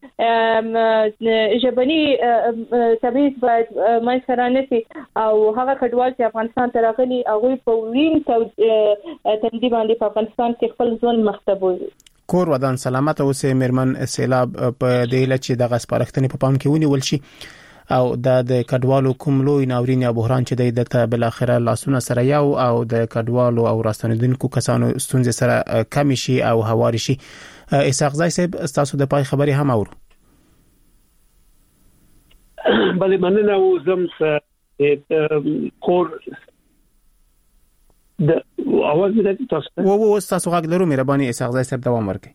نه، ژبني تبعیض باید منځته رانشي او هغه کډوال چې افغانستان ته راغلي هغوی په وین تندي باندې په افغانستان کې خپل ژوند مخته بوځي. کور ودان سلامت اوسې میرمن سیلاب په دې لچ د غسپارښتنې په پام کې ونیول شي او د کډوالو کوم لوی ناورین یا بحران چې د بل اخره لاسونه سره یو او د کډوالو او راستنیدونکو کسانو ستونزې سره کم شي او هواري شي. اسحاق زای صاحب تاسو د پای خبري هم اورو. بلې مننه او زم کور د اواز دې تاسو غږ لرو مهرباني اسحاق زای صاحب دوام ورکړئ.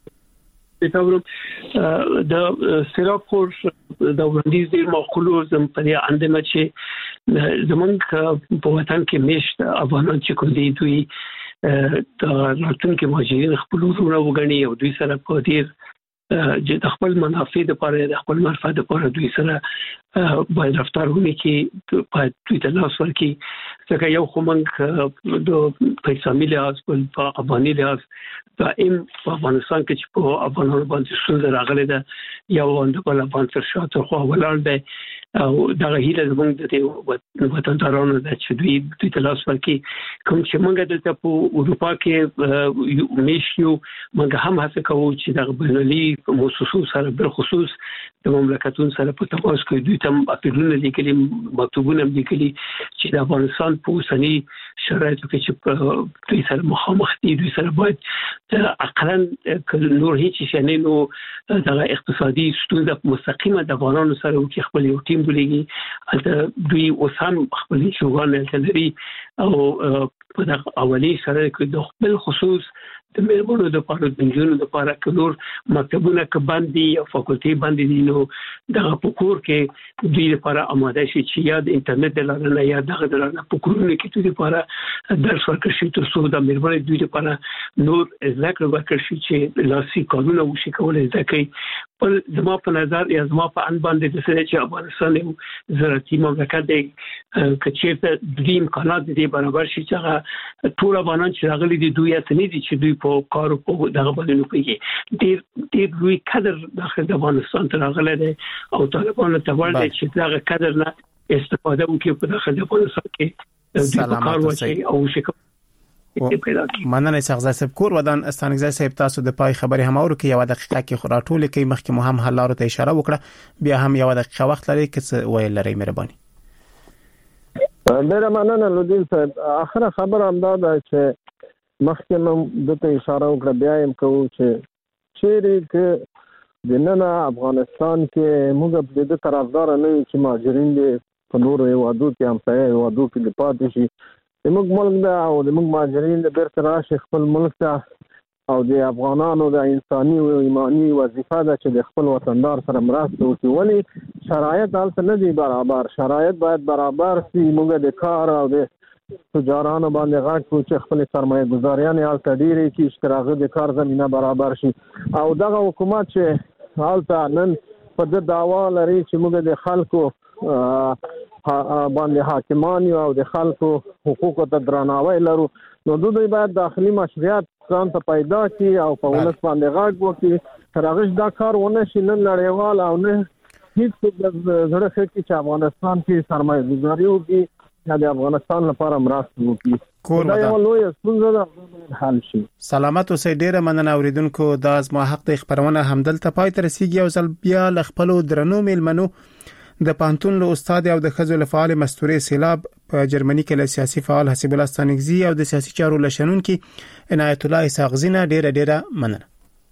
د سراپور د وړاندیز د معقولو زم په اندمه چې زمونږ په وطن کې مشت افغانان چې کوم دي دوی د راتلونکي مهاجرین خپل ورونه وګڼي او دوی سره په ډیر د خپل منافع لپاره د خپل منفعت لپاره دوی سره باید رفتار وکړي، باید دوی ته لاس ورکړي. ځکه یو خو موږ د پیسامي لحاظ په افغاني لحاظ دائم په افغانستان کې چې په افغانانو باندې ستونزه راغلې ده، یو د بل افغان تر شاته خو ولاړ دی او دا هیله زموږ د وطندارانو د چې دوی تلاش ورکړي کوم چې موږ دلته په اروپا کې میشیو موږ هم هڅه کوو چې د بینالي مؤسسو سره بل خصوص د مملکتونو سره په تماس کې دوی ته اپیلونه لیکلي مکتوبونه لیکلي چې د افغانستان په اوسني شرایطو کې چې دوی سره مخامخ دي دوی سره باید اقلا نور هیڅ شي نه نو د اقتصادي ستونزې مستقیمه د افغانانو سره او کې خپل یو ټیم بلېږي البته دوی اوس هم خپل شوګان لري او په دغه اولي سره کې د خپل خصوص د مېرمنو د پاره د انجونو د پاره کلور مکتبونه ک باندې او فاکولټي باندې دي نو دغه پکور کې دوی لپاره آماده شي چې یا د انټرنیټ لاره یا دغه د لاره پکورونه کې دوی لپاره درس ورکړي شي تر څو د مېرمنو دوی لپاره نور ذکر ورکړي شي چې لاسي قانون وشي کولای ځکه پر زما په نظر یا زما په ان باندې د سره چې افغانستان یو زراعتي مملکت دی کچې ته د امکانات دي برابر شي چې ټول افغانان چې راغلي دي دوی ته نه دي چې دوی په کارو په دغه باندې نه کوي ډېر لوی قدر داخل د افغانستان ته راغلی دی او طالبانو ته ورته چې دغه قدر نه استفاده وکړي په داخل د افغانستان کې د کار وشي او شکل مننه څنګه صاحب کور ودان استانګزای صاحب تاسو د پای خبري هم اورو کې یو دقیقه کې خراټول کې مخکې مو هم حلارو ته اشاره وکړه بیا هم یو دقیقه وخت لري چې ویل لري مهرباني ډېر مننه لودین صاحب اخره خبر هم دا ده چې مخکې نو دته اشاره وکړه بیا هم کوم چې چیرې کې د نن افغانستان کې موږ د طرفدار نه یو چې مهاجرین دي په نورو هیوادو کې هم ځای هیوادو کې د پاتې شي زموږ ملک دا او زموږ مهاجرین د بیرته راشي خپل ملک ته او د افغانانو د انساني او ایمانی وظیفه ده چې د خپل وطندار سره مرسته وکړي ولی شرایط هلته نه دي برابر شرایط باید برابر شي موږ د کار او د تجارانو باندې غږ کوو چې خپل سرمایه ګزاریان هلته ډېرې کړي چې هغه د کار زمینه برابر شي او دغه حکومت چې هلته نن په د دعوا لري چې موږ د خلکو باندې حاکمان او د خلکو حقوقو ته درناوی لرو نو دوی باید داخلي مشروعیت ځان ته پیدا کړي او په ولس باندې غږ وکړي تر هغه دا کار ونه شي نن نړیوال او نه هیڅ د زړه کې چې افغانستان کې سرمایه گذاري وکړي یا د افغانستان لپاره مرسته وکړي دا یو لوی ستونزه ده حل شي سلامت اوسئ ډیره مننه اوریدونکو دا زما حق د خبرونه همدلته پای ته رسیدي او ځل بیا لخپلو درنو میلمنو د پانتون له استاد او د خزو لفعال مستوري سیلاب په جرمني کې له سیاسي فعال حسیب الله ستانګزي او د سیاسي چارو لشنون کې عنایت الله اسحاقزینه ډیره مننه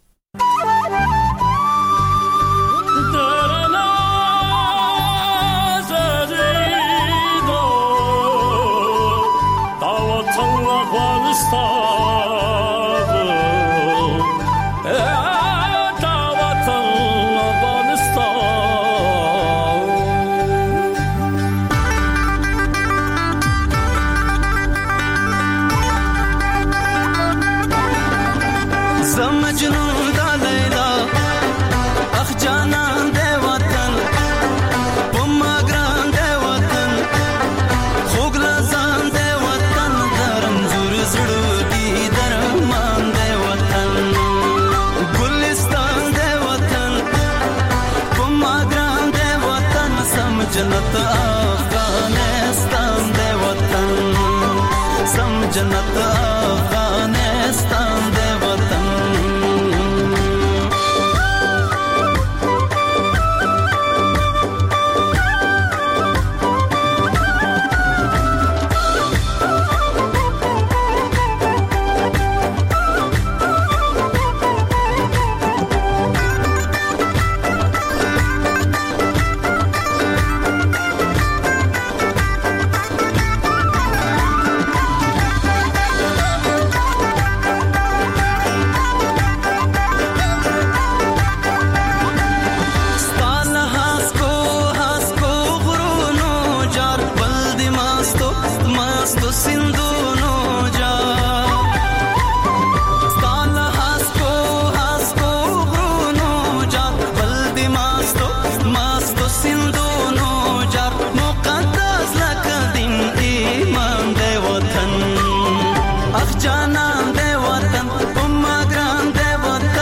जन्नत अफगानिस्तान दे वतन सम जन्नत अफगानिस्तान दे वतन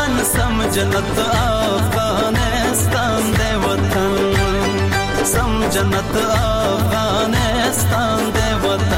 जन्नत अफगानिस्तान दे वतन सम जन्नत अफगानिस्तान दे वतन